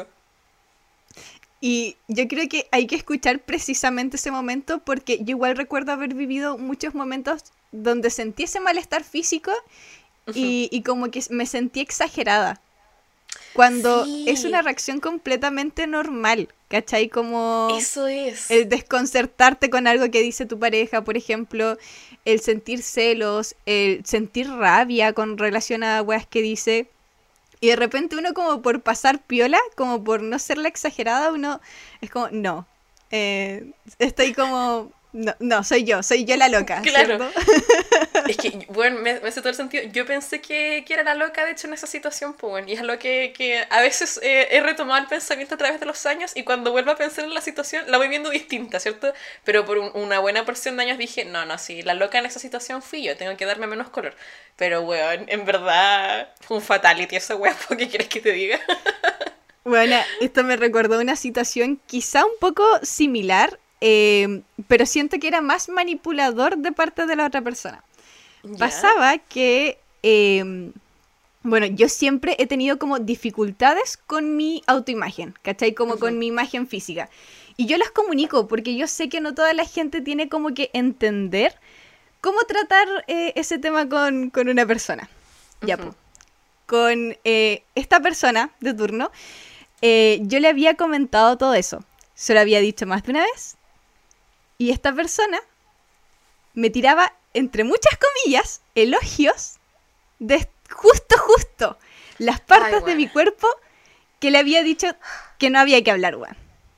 Speaker 1: Y yo creo que hay que escuchar precisamente ese momento porque yo igual recuerdo haber vivido muchos momentos donde sentí ese malestar físico y como que me sentí exagerada. Cuando es una
Speaker 2: Sí,
Speaker 1: reacción completamente normal, ¿cachai? Como
Speaker 2: eso es.
Speaker 1: el desconcertarte con algo que dice tu pareja, por ejemplo, el sentir celos, el sentir rabia con relación a weas que dice. Y de repente uno como por pasar piola, como por no ser la exagerada, uno es como, no, estoy como, no, no, soy yo la loca,
Speaker 2: Claro.
Speaker 1: ¿cierto?
Speaker 2: Es que, bueno, me hace todo el sentido. Yo pensé que era la loca, de hecho, en esa situación, pues, bueno, y es lo que a veces he retomado el pensamiento a través de los años y cuando vuelvo a pensar en la situación la voy viendo distinta, ¿cierto? Pero por una buena porción de años dije, no, no, sí, la loca en esa situación fui yo, tengo que darme menos color. Pero, weón, en verdad fue un fatality esa weón, ¿qué quieres que te diga?
Speaker 1: Bueno, esto me recordó una situación quizá un poco similar, pero siento que era más manipulador de parte de la otra persona.
Speaker 2: ¿Ya?
Speaker 1: Pasaba que, bueno, yo siempre he tenido como dificultades con mi autoimagen, ¿cachai? Como
Speaker 2: Ujú,
Speaker 1: con mi imagen física. Y yo las comunico porque yo sé que no toda la gente tiene como que entender cómo tratar ese tema con una persona. Ya,
Speaker 2: ujú.
Speaker 1: pues. Con esta persona de turno, yo le había comentado todo eso. Se lo había dicho más de una vez. Y esta persona me tiraba, entre muchas comillas, elogios de justo las
Speaker 2: Ay,
Speaker 1: partes de mi
Speaker 2: bueno.
Speaker 1: cuerpo que le había dicho que no había que hablar, weón.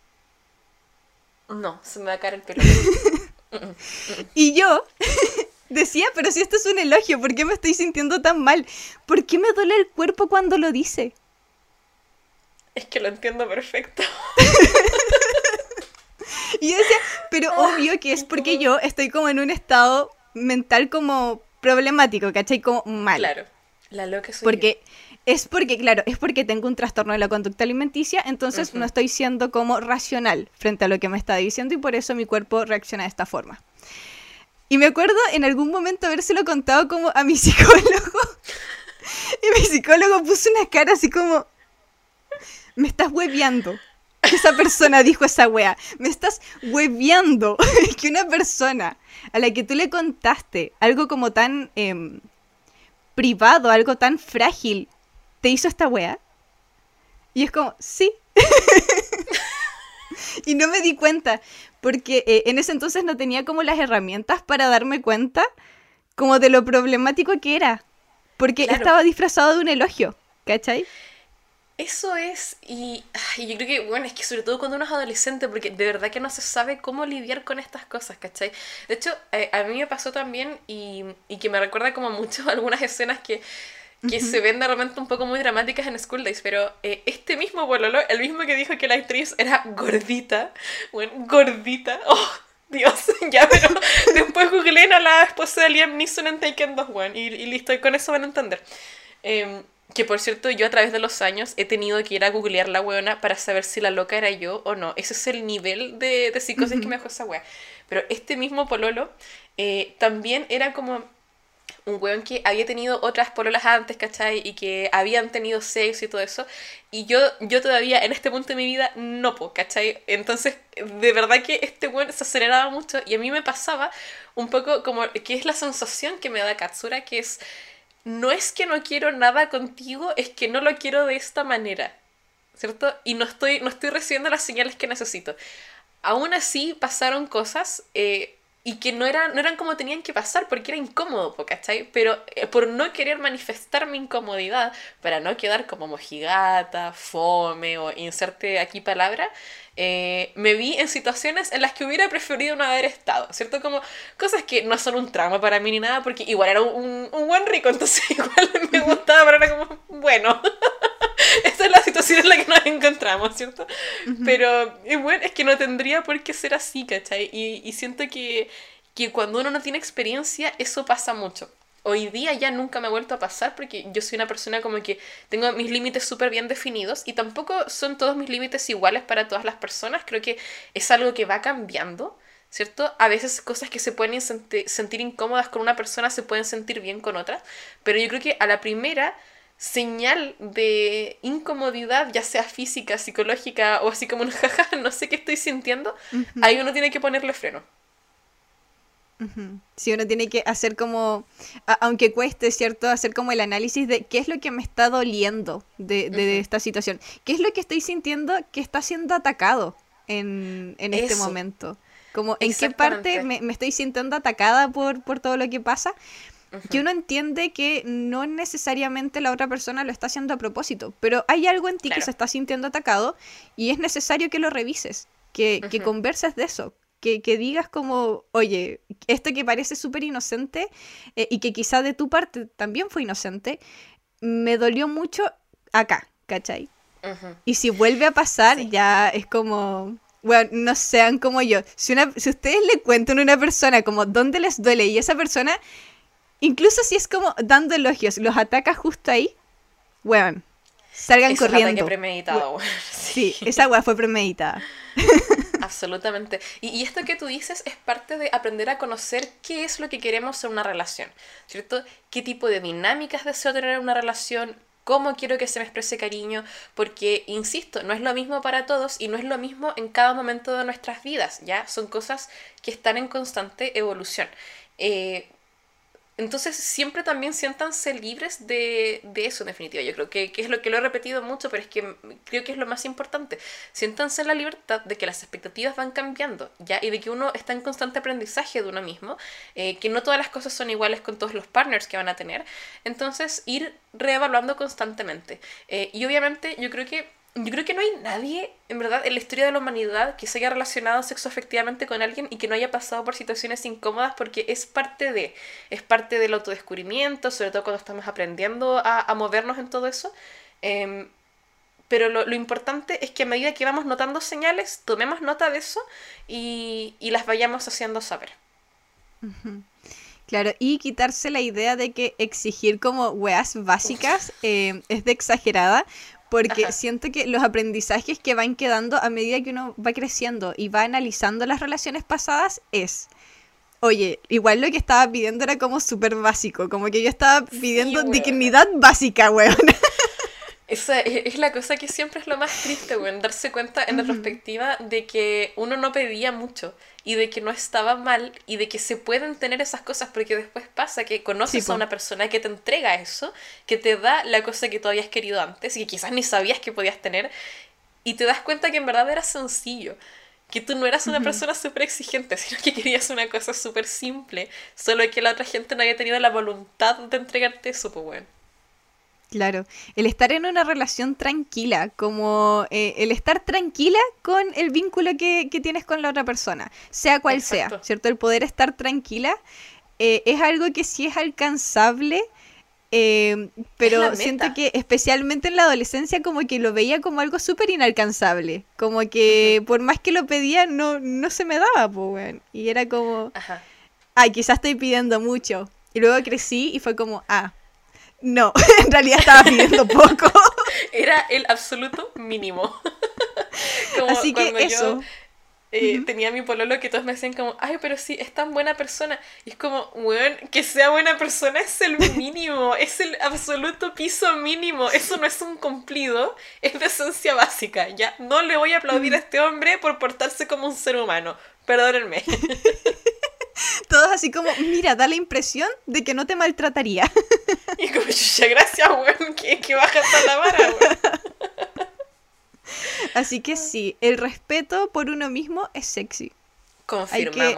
Speaker 2: No, se me va a caer el pelo, weón. Mm, mm, mm.
Speaker 1: Y yo decía, pero si esto es un elogio, ¿por qué me estoy sintiendo tan mal? ¿Por qué me duele el cuerpo cuando lo dice?
Speaker 2: Es que lo entiendo perfecto.
Speaker 1: Y yo decía, pero
Speaker 2: Ah,
Speaker 1: obvio que
Speaker 2: qué
Speaker 1: es porque
Speaker 2: incómodo.
Speaker 1: yo estoy como en un estado mental como problemático, ¿cachai? Como mal.
Speaker 2: Claro, la loca soy yo.
Speaker 1: Porque claro, es porque tengo un trastorno de la conducta alimenticia, entonces no
Speaker 2: Ujú.
Speaker 1: estoy siendo como racional frente a lo que me está diciendo y por eso mi cuerpo reacciona de esta forma. Y me acuerdo en algún momento habérselo contado como a mi psicólogo y mi psicólogo puso una cara así como, me estás hueveando. Que esa persona dijo esa wea. Me estás hueveando. Que una persona a la que tú le contaste algo como tan privado, algo tan frágil, te hizo esta wea. Y es como, sí. Y no me di cuenta, porque en ese entonces no tenía como las herramientas para darme cuenta como de lo problemático que era. Porque
Speaker 2: Claro,
Speaker 1: estaba disfrazado de un elogio, ¿cachai?
Speaker 2: eso es, y yo creo que, bueno, es que sobre todo cuando uno es adolescente, porque de verdad que no se sabe cómo lidiar con estas cosas, ¿cachai? De hecho, a mí me pasó también, y que me recuerda como mucho a algunas escenas que se
Speaker 1: Ujú.
Speaker 2: ven de repente un poco muy dramáticas en School Days, pero este mismo bololo, el mismo que dijo que la actriz era gordita, bueno, gordita, oh, Dios, ya, pero después googleen a la esposa de Liam Neeson en Taken 2, bueno, y listo, y con eso van a entender. Que por cierto, yo a través de los años he tenido que ir a googlear la weona para saber si la loca era yo o no. Ese es el nivel de psicosis que me
Speaker 1: Ujú.
Speaker 2: dejó esa wea. Pero este mismo pololo también era como un weón que había tenido otras pololas antes, ¿cachai? Y que habían tenido sexo y todo eso. Y yo todavía en este punto de mi vida no puedo, ¿cachai? Entonces, de verdad que este weón se aceleraba mucho y a mí me pasaba un poco como que es la sensación que me da Katsura, que es no es que no quiero nada contigo, es que no lo quiero de esta manera, ¿cierto? Y no estoy recibiendo las señales que necesito. Aún así pasaron cosas, y que no eran como tenían que pasar porque era incómodo, ¿cachai? Pero por no querer manifestar mi incomodidad, para no quedar como mojigata, fome o inserte aquí palabra, me vi en situaciones en las que hubiera preferido no haber estado, ¿cierto? Como cosas que no son un trauma para mí ni nada, porque igual era un buen rico, entonces igual me gustaba, pero era como, bueno, esta es la situación en la que nos encontramos, ¿cierto? Pero bueno, es que no tendría por qué ser así, ¿cachai? Y siento que cuando uno no tiene experiencia, eso pasa mucho. Hoy día ya nunca me ha vuelto a pasar porque yo soy una persona como que tengo mis límites súper bien definidos y tampoco son todos mis límites iguales para todas las personas. Creo que es algo que va cambiando, ¿cierto? A veces cosas que se pueden sentir incómodas con una persona se pueden sentir bien con otras, pero yo creo que a la primera señal de incomodidad, ya sea física, psicológica o así como un jaja, no sé qué estoy sintiendo, ahí uno tiene que ponerle freno.
Speaker 1: Sí, uno tiene que hacer como, aunque cueste, ¿cierto? Hacer como el análisis de qué es lo que me está doliendo de esta situación. ¿Qué es lo que estoy sintiendo que está siendo atacado en este
Speaker 2: Eso,
Speaker 1: momento? Como en qué parte
Speaker 2: exactamente.
Speaker 1: me estoy sintiendo atacada por todo lo que pasa. Que uno entiende que no necesariamente la otra persona lo está haciendo a propósito, pero hay algo en ti que se
Speaker 2: Claro.
Speaker 1: está sintiendo atacado y es necesario que lo revises, que
Speaker 2: Ujú.
Speaker 1: converses de eso, que digas como, oye, esto que parece súper inocente y que quizá de tu parte también fue inocente, me dolió mucho acá, ¿cachai?
Speaker 2: Ujú.
Speaker 1: Y si vuelve a pasar,
Speaker 2: Sí.
Speaker 1: ya es como, bueno, no sean como yo. Si ustedes le cuentan a una persona como dónde les duele y esa persona, incluso si es como dando elogios, los ataca justo ahí, weón, salgan
Speaker 2: Eso es ataque
Speaker 1: corriendo.
Speaker 2: premeditado, bueno,
Speaker 1: Sí,
Speaker 2: sí.
Speaker 1: esa weá fue premeditada.
Speaker 2: Absolutamente. Y esto que tú dices es parte de aprender a conocer qué es lo que queremos en una relación, ¿cierto? ¿Qué tipo de dinámicas deseo tener en una relación? ¿Cómo quiero que se me exprese cariño? Porque, insisto, no es lo mismo para todos y no es lo mismo en cada momento de nuestras vidas, ¿ya? Son cosas que están en constante evolución. Eh, entonces siempre también siéntanse libres de eso, en definitiva. Yo creo que es lo que lo he repetido mucho, pero es que creo que es lo más importante. Siéntanse en la libertad de que las expectativas van cambiando, ¿ya? Y de que uno está en constante aprendizaje de uno mismo, que no todas las cosas son iguales con todos los partners que van a tener. Entonces, ir reevaluando constantemente. Y obviamente yo creo que no hay nadie, en verdad, en la historia de la humanidad que se haya relacionado sexoafectivamente con alguien y que no haya pasado por situaciones incómodas porque es parte del autodescubrimiento, sobre todo cuando estamos aprendiendo a movernos en todo eso. Em, pero lo importante es que a medida que vamos notando señales, tomemos nota de eso y las vayamos haciendo saber.
Speaker 1: Claro, y quitarse la idea de que exigir como weas básicas es de exagerada, porque
Speaker 2: Ajá.
Speaker 1: siento que los aprendizajes que van quedando a medida que uno va creciendo y va analizando las relaciones pasadas es, oye, igual lo que estaba pidiendo era como súper básico, como que yo estaba
Speaker 2: Sí,
Speaker 1: pidiendo
Speaker 2: weona.
Speaker 1: dignidad básica, weón.
Speaker 2: Esa es la cosa que siempre es lo más triste, güey, darse cuenta en retrospectiva de que uno no pedía mucho y de que no estaba mal y de que se pueden tener esas cosas porque después pasa que
Speaker 1: Sí,
Speaker 2: conoces a
Speaker 1: po.
Speaker 2: una persona que te entrega eso, que te da la cosa que tú habías querido antes y que quizás ni sabías que podías tener y te das cuenta que en verdad era sencillo, que tú no eras una persona súper exigente, sino que querías una cosa súper simple, solo que la otra gente no había tenido la voluntad de entregarte eso, pues bueno.
Speaker 1: Claro, el estar en una relación tranquila, como el estar tranquila con el vínculo que tienes con la otra persona, sea cual sea,
Speaker 2: Exacto.
Speaker 1: ¿cierto? El poder estar tranquila es algo que sí es alcanzable,
Speaker 2: Es la
Speaker 1: pero siento
Speaker 2: meta.
Speaker 1: que especialmente en la adolescencia como que lo veía como algo súper inalcanzable, como
Speaker 2: Ujú.
Speaker 1: que por más que lo pedía no se me daba, pues, weón. Y era como,
Speaker 2: Ajá.
Speaker 1: ay, quizás estoy pidiendo mucho. Y luego crecí y fue como, no, en realidad estaba pidiendo poco.
Speaker 2: Era el absoluto mínimo. Como
Speaker 1: Así que
Speaker 2: cuando yo
Speaker 1: eso. Ujú.
Speaker 2: tenía a mi pololo que todos me decían como, ay, pero sí, es tan buena persona. Y es como, weón, que sea buena persona es el mínimo, es el absoluto piso mínimo. Eso no es un cumplido, es de esencia básica, ¿ya? No le voy a aplaudir a este hombre por portarse como un ser humano. Perdónenme.
Speaker 1: Todos así como, mira, da la impresión de que no te maltrataría.
Speaker 2: Y como, chucha, gracias, weón, que baja hasta la vara, weón.
Speaker 1: Así que sí, el respeto por uno mismo es sexy.
Speaker 2: Confirmamos.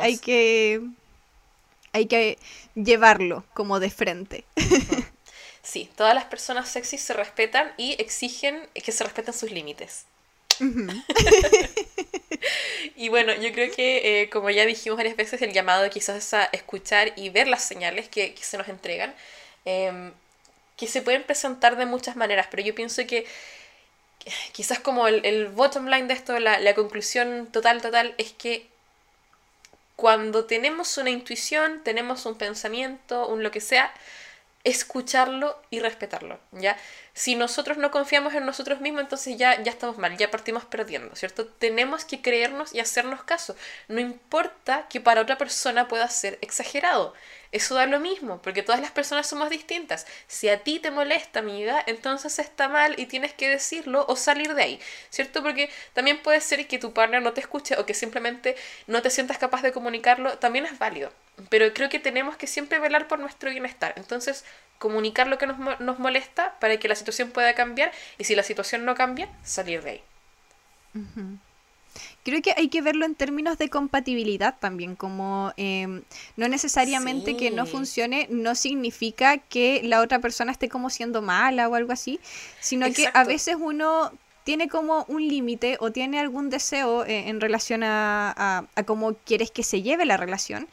Speaker 1: Hay que llevarlo como de frente.
Speaker 2: Sí, todas las personas sexys se respetan y exigen que se respeten sus límites. Y bueno, yo creo que, como ya dijimos varias veces, el llamado quizás es a escuchar y ver las señales que se nos entregan, que se pueden presentar de muchas maneras, pero yo pienso que quizás como el bottom line de esto, la conclusión total, es que cuando tenemos una intuición, tenemos un pensamiento, un lo que sea, escucharlo y respetarlo, ¿ya? Si nosotros no confiamos en nosotros mismos, entonces ya estamos mal, ya partimos perdiendo, ¿cierto? Tenemos que creernos y hacernos caso. No importa que para otra persona pueda ser exagerado. Eso da lo mismo, porque todas las personas somos distintas. Si a ti te molesta, amiga, entonces está mal y tienes que decirlo o salir de ahí, ¿cierto? Porque también puede ser que tu partner no te escuche o que simplemente no te sientas capaz de comunicarlo, también es válido. Pero creo que tenemos que siempre velar por nuestro bienestar. Entonces, comunicar lo que nos molesta para que la situación pueda cambiar y si la situación no cambia, salir de ahí.
Speaker 1: Creo que hay que verlo en términos de compatibilidad también, como no necesariamente que no
Speaker 2: Sí,
Speaker 1: funcione, no significa que la otra persona esté como siendo mala o algo así, sino que a
Speaker 2: exacto.
Speaker 1: veces uno tiene como un límite o tiene algún deseo en relación a cómo quieres que se lleve la relación.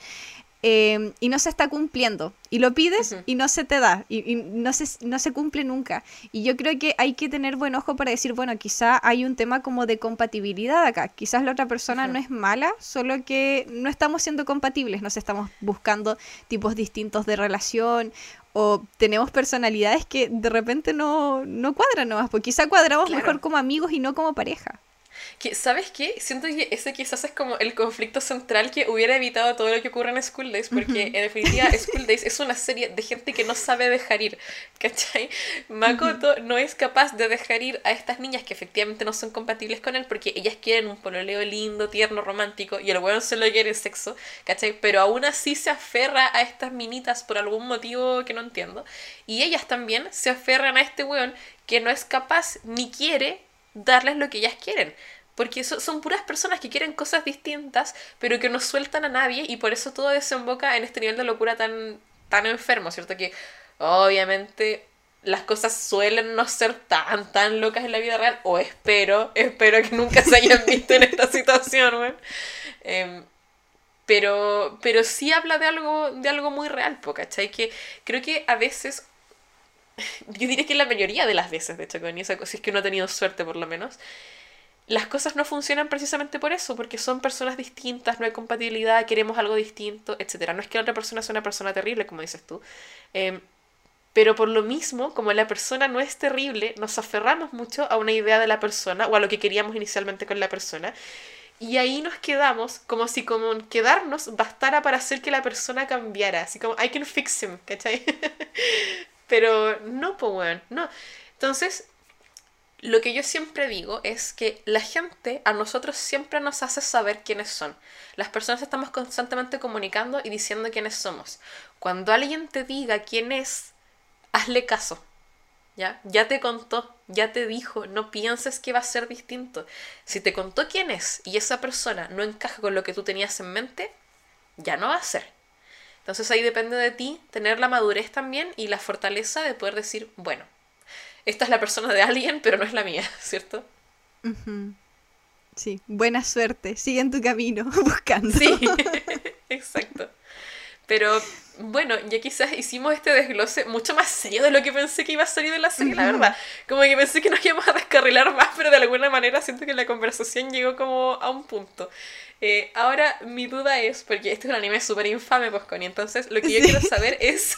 Speaker 1: Y no se está cumpliendo. Y lo pides
Speaker 2: Ujú,
Speaker 1: y no se te da. Y no se cumple nunca. Y yo creo que hay que tener buen ojo para decir, bueno, quizá hay un tema como de compatibilidad acá. Quizás la otra persona no
Speaker 2: ujú.
Speaker 1: es mala, solo que no estamos siendo compatibles. Nos estamos buscando tipos distintos de relación. O tenemos personalidades que de repente no cuadran nomás. Porque quizá cuadramos mejor
Speaker 2: Claro.
Speaker 1: como amigos y no como pareja.
Speaker 2: ¿Sabes qué? Siento que ese quizás es como el conflicto central que hubiera evitado todo lo que ocurre en School Days, porque
Speaker 1: Ujú,
Speaker 2: en definitiva School Days es una serie de gente que no sabe dejar ir, ¿cachai?
Speaker 1: ujú.
Speaker 2: Makoto no es capaz de dejar ir a estas niñas que efectivamente no son compatibles con él porque ellas quieren un pololeo lindo, tierno, romántico y el weón solo quiere sexo, ¿cachai? Pero aún así se aferra a estas minitas por algún motivo que no entiendo y ellas también se aferran a este weón que no es capaz ni quiere darles lo que ellas quieren. Porque son puras personas que quieren cosas distintas, pero que no sueltan a nadie, y por eso todo desemboca en este nivel de locura tan enfermo, ¿cierto? Que obviamente las cosas suelen no ser tan locas en la vida real, o espero que nunca se hayan visto en esta situación, güey. Eh, pero sí habla de algo muy real, ¿cachai? Que creo que a veces, yo diría que la mayoría de las veces, de hecho, con esa cosa, si es que no he tenido suerte por lo menos, las cosas no funcionan precisamente por eso, porque son personas distintas, no hay compatibilidad, queremos algo distinto, etcétera. No es que la otra persona sea una persona terrible, como dices tú, eh, pero por lo mismo, como la persona no es terrible, nos aferramos mucho a una idea de la persona o a lo que queríamos inicialmente con la persona, y ahí nos quedamos como si como quedarnos bastara para hacer que la persona cambiara, así como I can fix him, ¿cachai? Pero no, pues, weón, no. Entonces, lo que yo siempre digo es que la gente a nosotros siempre nos hace saber quiénes son. Las personas estamos constantemente comunicando y diciendo quiénes somos. Cuando alguien te diga quién es, hazle caso. ¿Ya? Ya te contó, ya te dijo, no pienses que va a ser distinto. Si te contó quién es y esa persona no encaja con lo que tú tenías en mente, ya no va a ser. Entonces ahí depende de ti tener la madurez también y la fortaleza de poder decir, bueno, esta es la persona de alguien, pero no es la mía, ¿cierto?
Speaker 1: Ujú. Sí, buena suerte. Sigue en tu camino buscando.
Speaker 2: Sí, exacto. Pero bueno, ya quizás hicimos este desglose mucho más serio de lo que pensé que iba a salir de la serie, la
Speaker 1: Ujú.
Speaker 2: verdad. Como que pensé que nos íbamos a descarrilar más, pero de alguna manera siento que la conversación llegó como a un punto. Ahora mi duda es, porque este es un anime súper infame, pues Connie, entonces lo que yo quiero
Speaker 1: Sí.
Speaker 2: saber es,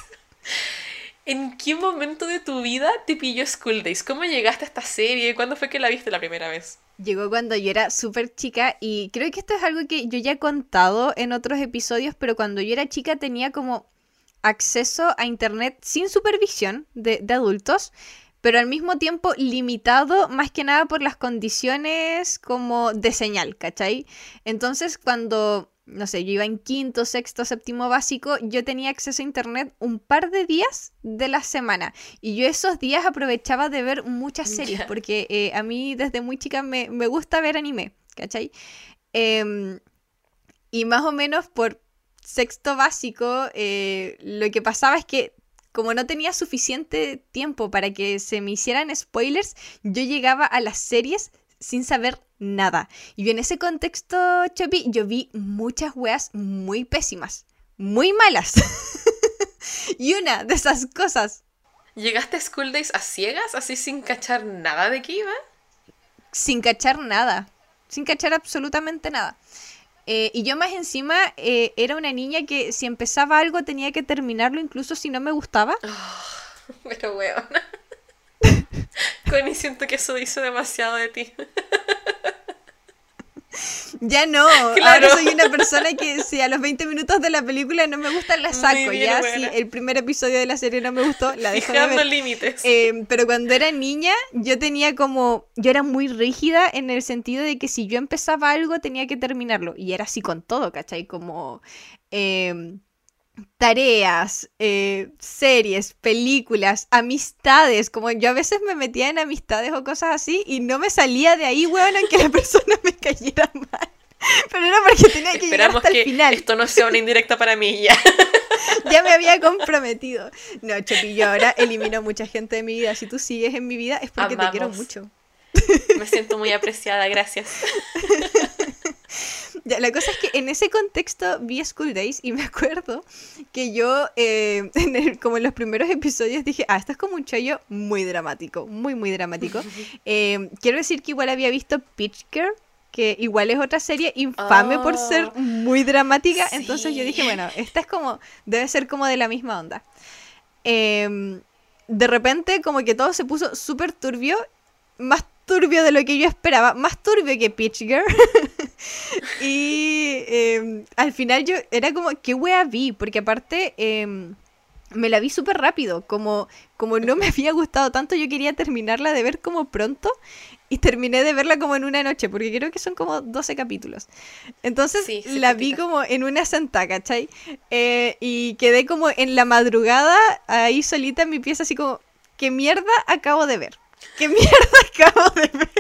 Speaker 2: ¿en qué momento de tu vida te pilló School Days? ¿Cómo llegaste a esta serie? ¿Cuándo fue que la viste la primera vez?
Speaker 1: Llegó cuando yo era súper chica y creo que esto es algo que yo ya he contado en otros episodios, pero cuando yo era chica tenía como acceso a internet sin supervisión de adultos, pero al mismo tiempo limitado más que nada por las condiciones como de señal, ¿cachai? Entonces cuando, no sé, yo iba en quinto, sexto, séptimo básico, yo tenía acceso a internet un par de días de la semana y yo esos días aprovechaba de ver muchas series
Speaker 2: Ya.
Speaker 1: porque a mí desde muy chica me gusta ver anime, ¿cachai? Em, Y más o menos por sexto básico, lo que pasaba es que como no tenía suficiente tiempo para que se me hicieran spoilers, yo llegaba a las series sin saber nada. Y en ese contexto, Chopi, yo vi muchas weas muy pésimas, muy malas. Y una de esas cosas...
Speaker 2: ¿Llegaste a School Days a ciegas, así sin cachar nada de qué iba?
Speaker 1: Sin cachar nada, sin cachar absolutamente nada. Y yo más encima era una niña que si empezaba algo tenía que terminarlo incluso si no me gustaba.
Speaker 2: Oh, pero weona. Connie, siento que eso dice demasiado de ti.
Speaker 1: Ya no,
Speaker 2: Claro.
Speaker 1: ahora soy una persona que si a los 20 minutos de la película no me gusta, la saco.
Speaker 2: Muy bien,
Speaker 1: Ya
Speaker 2: buena.
Speaker 1: si el primer episodio de la serie no me gustó, la dejo de
Speaker 2: Fijando
Speaker 1: ver.
Speaker 2: límites.
Speaker 1: Pero cuando era niña, yo era muy rígida en el sentido de que si yo empezaba algo tenía que terminarlo. Y era así con todo, ¿cachai? Como tareas, series, películas, amistades. Como yo a veces me metía en amistades o cosas así y no me salía de ahí, weón, aunque la persona me cayera mal. Pero era porque tenía que llegar
Speaker 2: Esperamos
Speaker 1: hasta
Speaker 2: que
Speaker 1: el final.
Speaker 2: esto no sea una indirecta para mí ya.
Speaker 1: Ya me había comprometido. No, Chopi, yo ahora elimino mucha gente de mi vida. Si tú sigues en mi vida es porque te quiero
Speaker 2: Amamos.
Speaker 1: mucho.
Speaker 2: Me siento muy apreciada, gracias.
Speaker 1: Ya, la cosa es que en ese contexto vi School Days y me acuerdo que yo, como en los primeros episodios, dije, esto es como un chollo muy dramático, muy, muy dramático. Quiero decir que igual había visto Peach Girl, que igual es otra serie infame por ser muy dramática.
Speaker 2: Sí.
Speaker 1: Entonces yo dije, bueno, esta es como, debe ser como de la misma onda. De repente como que todo se puso súper turbio, más turbio de lo que yo esperaba, más turbio que Peach Girl. Y al final yo era como, ¿qué wea vi? Porque aparte me la vi súper rápido, como no me había gustado tanto, yo quería terminarla de ver como pronto y terminé de verla como en una noche, porque creo que son como 12 capítulos. Entonces
Speaker 2: Sí,
Speaker 1: la vi
Speaker 2: cortita.
Speaker 1: como en una sentada, ¿cachai? Y quedé como en la madrugada ahí solita en mi pieza así como, ¿qué mierda acabo de ver? ¿Qué mierda acabo de ver?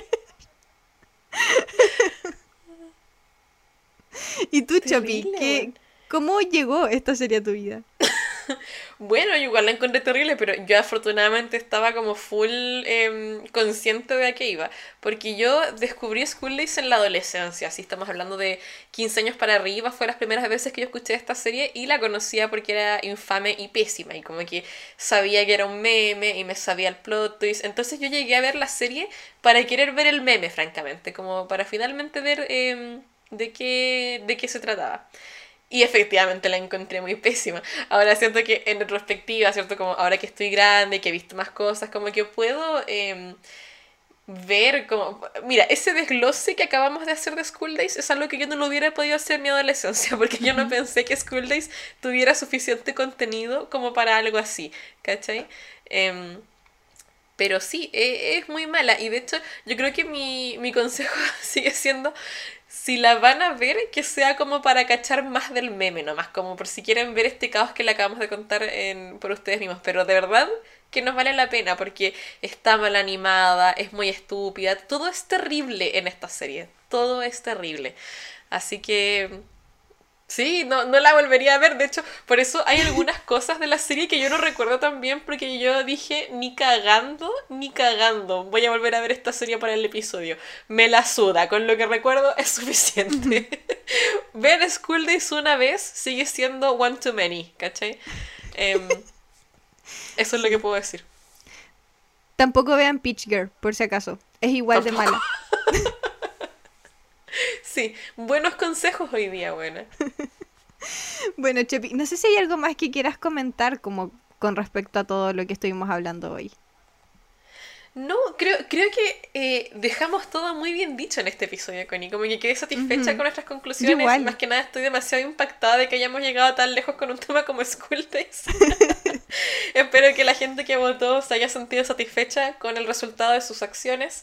Speaker 1: Y tú, Chopi,
Speaker 2: Terrible, weón.
Speaker 1: ¿cómo llegó esta serie a tu vida?
Speaker 2: Bueno, yo igual la encontré terrible, pero yo afortunadamente estaba como full consciente de a qué iba. Porque yo descubrí School Days en la adolescencia, así estamos hablando de 15 años para arriba, fue las primeras veces que yo escuché esta serie y la conocía porque era infame y pésima, y como que sabía que era un meme y me sabía el plot twist. Entonces yo llegué a ver la serie para querer ver el meme, francamente, como para finalmente ver de qué se trataba. Y efectivamente la encontré muy pésima. Ahora siento que en retrospectiva, ¿cierto? Como ahora que estoy grande, que he visto más cosas, como que puedo ver como... Mira, ese desglose que acabamos de hacer de School Days es algo que yo no lo hubiera podido hacer en mi adolescencia, porque yo no pensé que School Days tuviera suficiente contenido como para algo así, ¿cachai? Pero sí, es muy mala. Y de hecho, yo creo que mi consejo sigue siendo, si la van a ver, que sea como para cachar más del meme nomás, como por si quieren ver este caos que le acabamos de contar por ustedes mismos. Pero de verdad que nos vale la pena, porque está mal animada, es muy estúpida, todo es terrible en esta serie, todo es terrible. Así que... Sí, no la volvería a ver. De hecho, por eso hay algunas cosas de la serie que yo no recuerdo tan bien, porque yo dije, ni cagando, ni cagando. Voy a volver a ver esta serie para el episodio. Me la suda, con lo que recuerdo es suficiente. Ver School Days una vez sigue siendo one too many, ¿cachai? Eso es lo que puedo decir.
Speaker 1: Tampoco vean Peach Girl, por si acaso. Es igual de
Speaker 2: Tampoco.
Speaker 1: mala.
Speaker 2: Sí, buenos consejos hoy día, buena.
Speaker 1: Bueno, Chepi, no sé si hay algo más que quieras comentar como con respecto a todo lo que estuvimos hablando hoy.
Speaker 2: No, creo que dejamos todo muy bien dicho en este episodio, Connie. Como que quedé satisfecha con nuestras conclusiones.
Speaker 1: Yo igual.
Speaker 2: Más que nada estoy demasiado impactada de que hayamos llegado tan lejos con un tema como School Days. Espero que la gente que votó se haya sentido satisfecha con el resultado de sus acciones.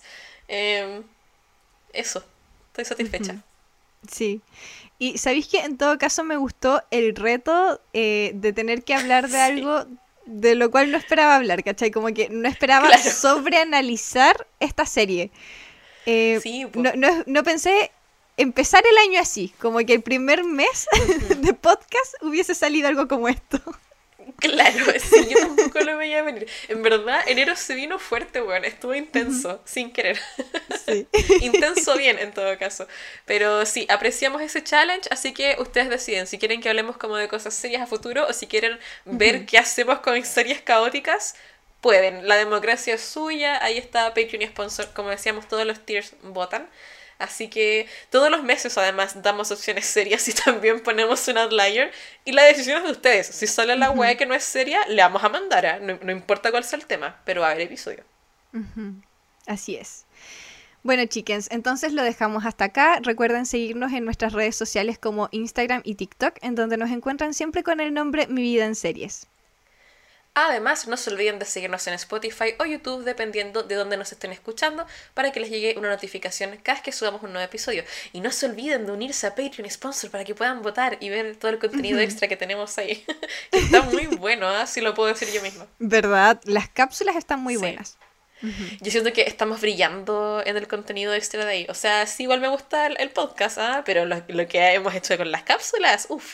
Speaker 2: Eso, estoy satisfecha.
Speaker 1: Sí. Y ¿sabéis que en todo caso me gustó el reto de tener que hablar de
Speaker 2: Sí.
Speaker 1: algo de lo cual no esperaba hablar, ¿cachai? Como que no esperaba
Speaker 2: Claro.
Speaker 1: sobreanalizar esta serie.
Speaker 2: Sí, po.
Speaker 1: No pensé empezar el año así, como que el primer mes de podcast hubiese salido algo como esto.
Speaker 2: Claro, sí, yo tampoco lo veía venir. En verdad, enero se vino fuerte, weón. Estuvo intenso, sin querer.
Speaker 1: Sí.
Speaker 2: Intenso bien, en todo caso. Pero sí, apreciamos ese challenge, así que ustedes deciden si quieren que hablemos como de cosas serias a futuro o si quieren ver qué hacemos con historias caóticas. Pueden, la democracia es suya, ahí está Patreon y Sponsor, como decíamos, todos los tiers votan. Así que todos los meses además damos opciones serias y también ponemos un outlier. Y la decisión es de ustedes. Si sale la wea que no es seria, le vamos a mandar. No importa cuál sea el tema, pero va a haber episodio.
Speaker 1: Así es. Bueno, chickens, entonces lo dejamos hasta acá. Recuerden seguirnos en nuestras redes sociales como Instagram y TikTok, en donde nos encuentran siempre con el nombre Mi Vida en Series.
Speaker 2: Además, no se olviden de seguirnos en Spotify o YouTube, dependiendo de dónde nos estén escuchando, para que les llegue una notificación cada vez que subamos un nuevo episodio. Y no se olviden de unirse a Patreon y Sponsor para que puedan votar y ver todo el contenido extra que tenemos ahí. Que está muy bueno, ¿eh? Si lo puedo decir yo misma.
Speaker 1: ¿Verdad? Las cápsulas están muy buenas.
Speaker 2: Yo siento que estamos brillando en el contenido extra de ahí. O sea, sí, igual me gusta el podcast, ¿eh? Pero lo que hemos hecho con las cápsulas, uff.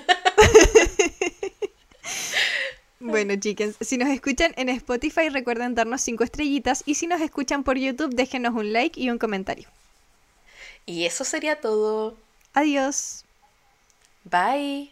Speaker 1: Bueno, chickens, si nos escuchan en Spotify, recuerden darnos 5 estrellitas. Y si nos escuchan por YouTube, déjenos un like y un comentario.
Speaker 2: Y eso sería todo.
Speaker 1: Adiós.
Speaker 2: Bye.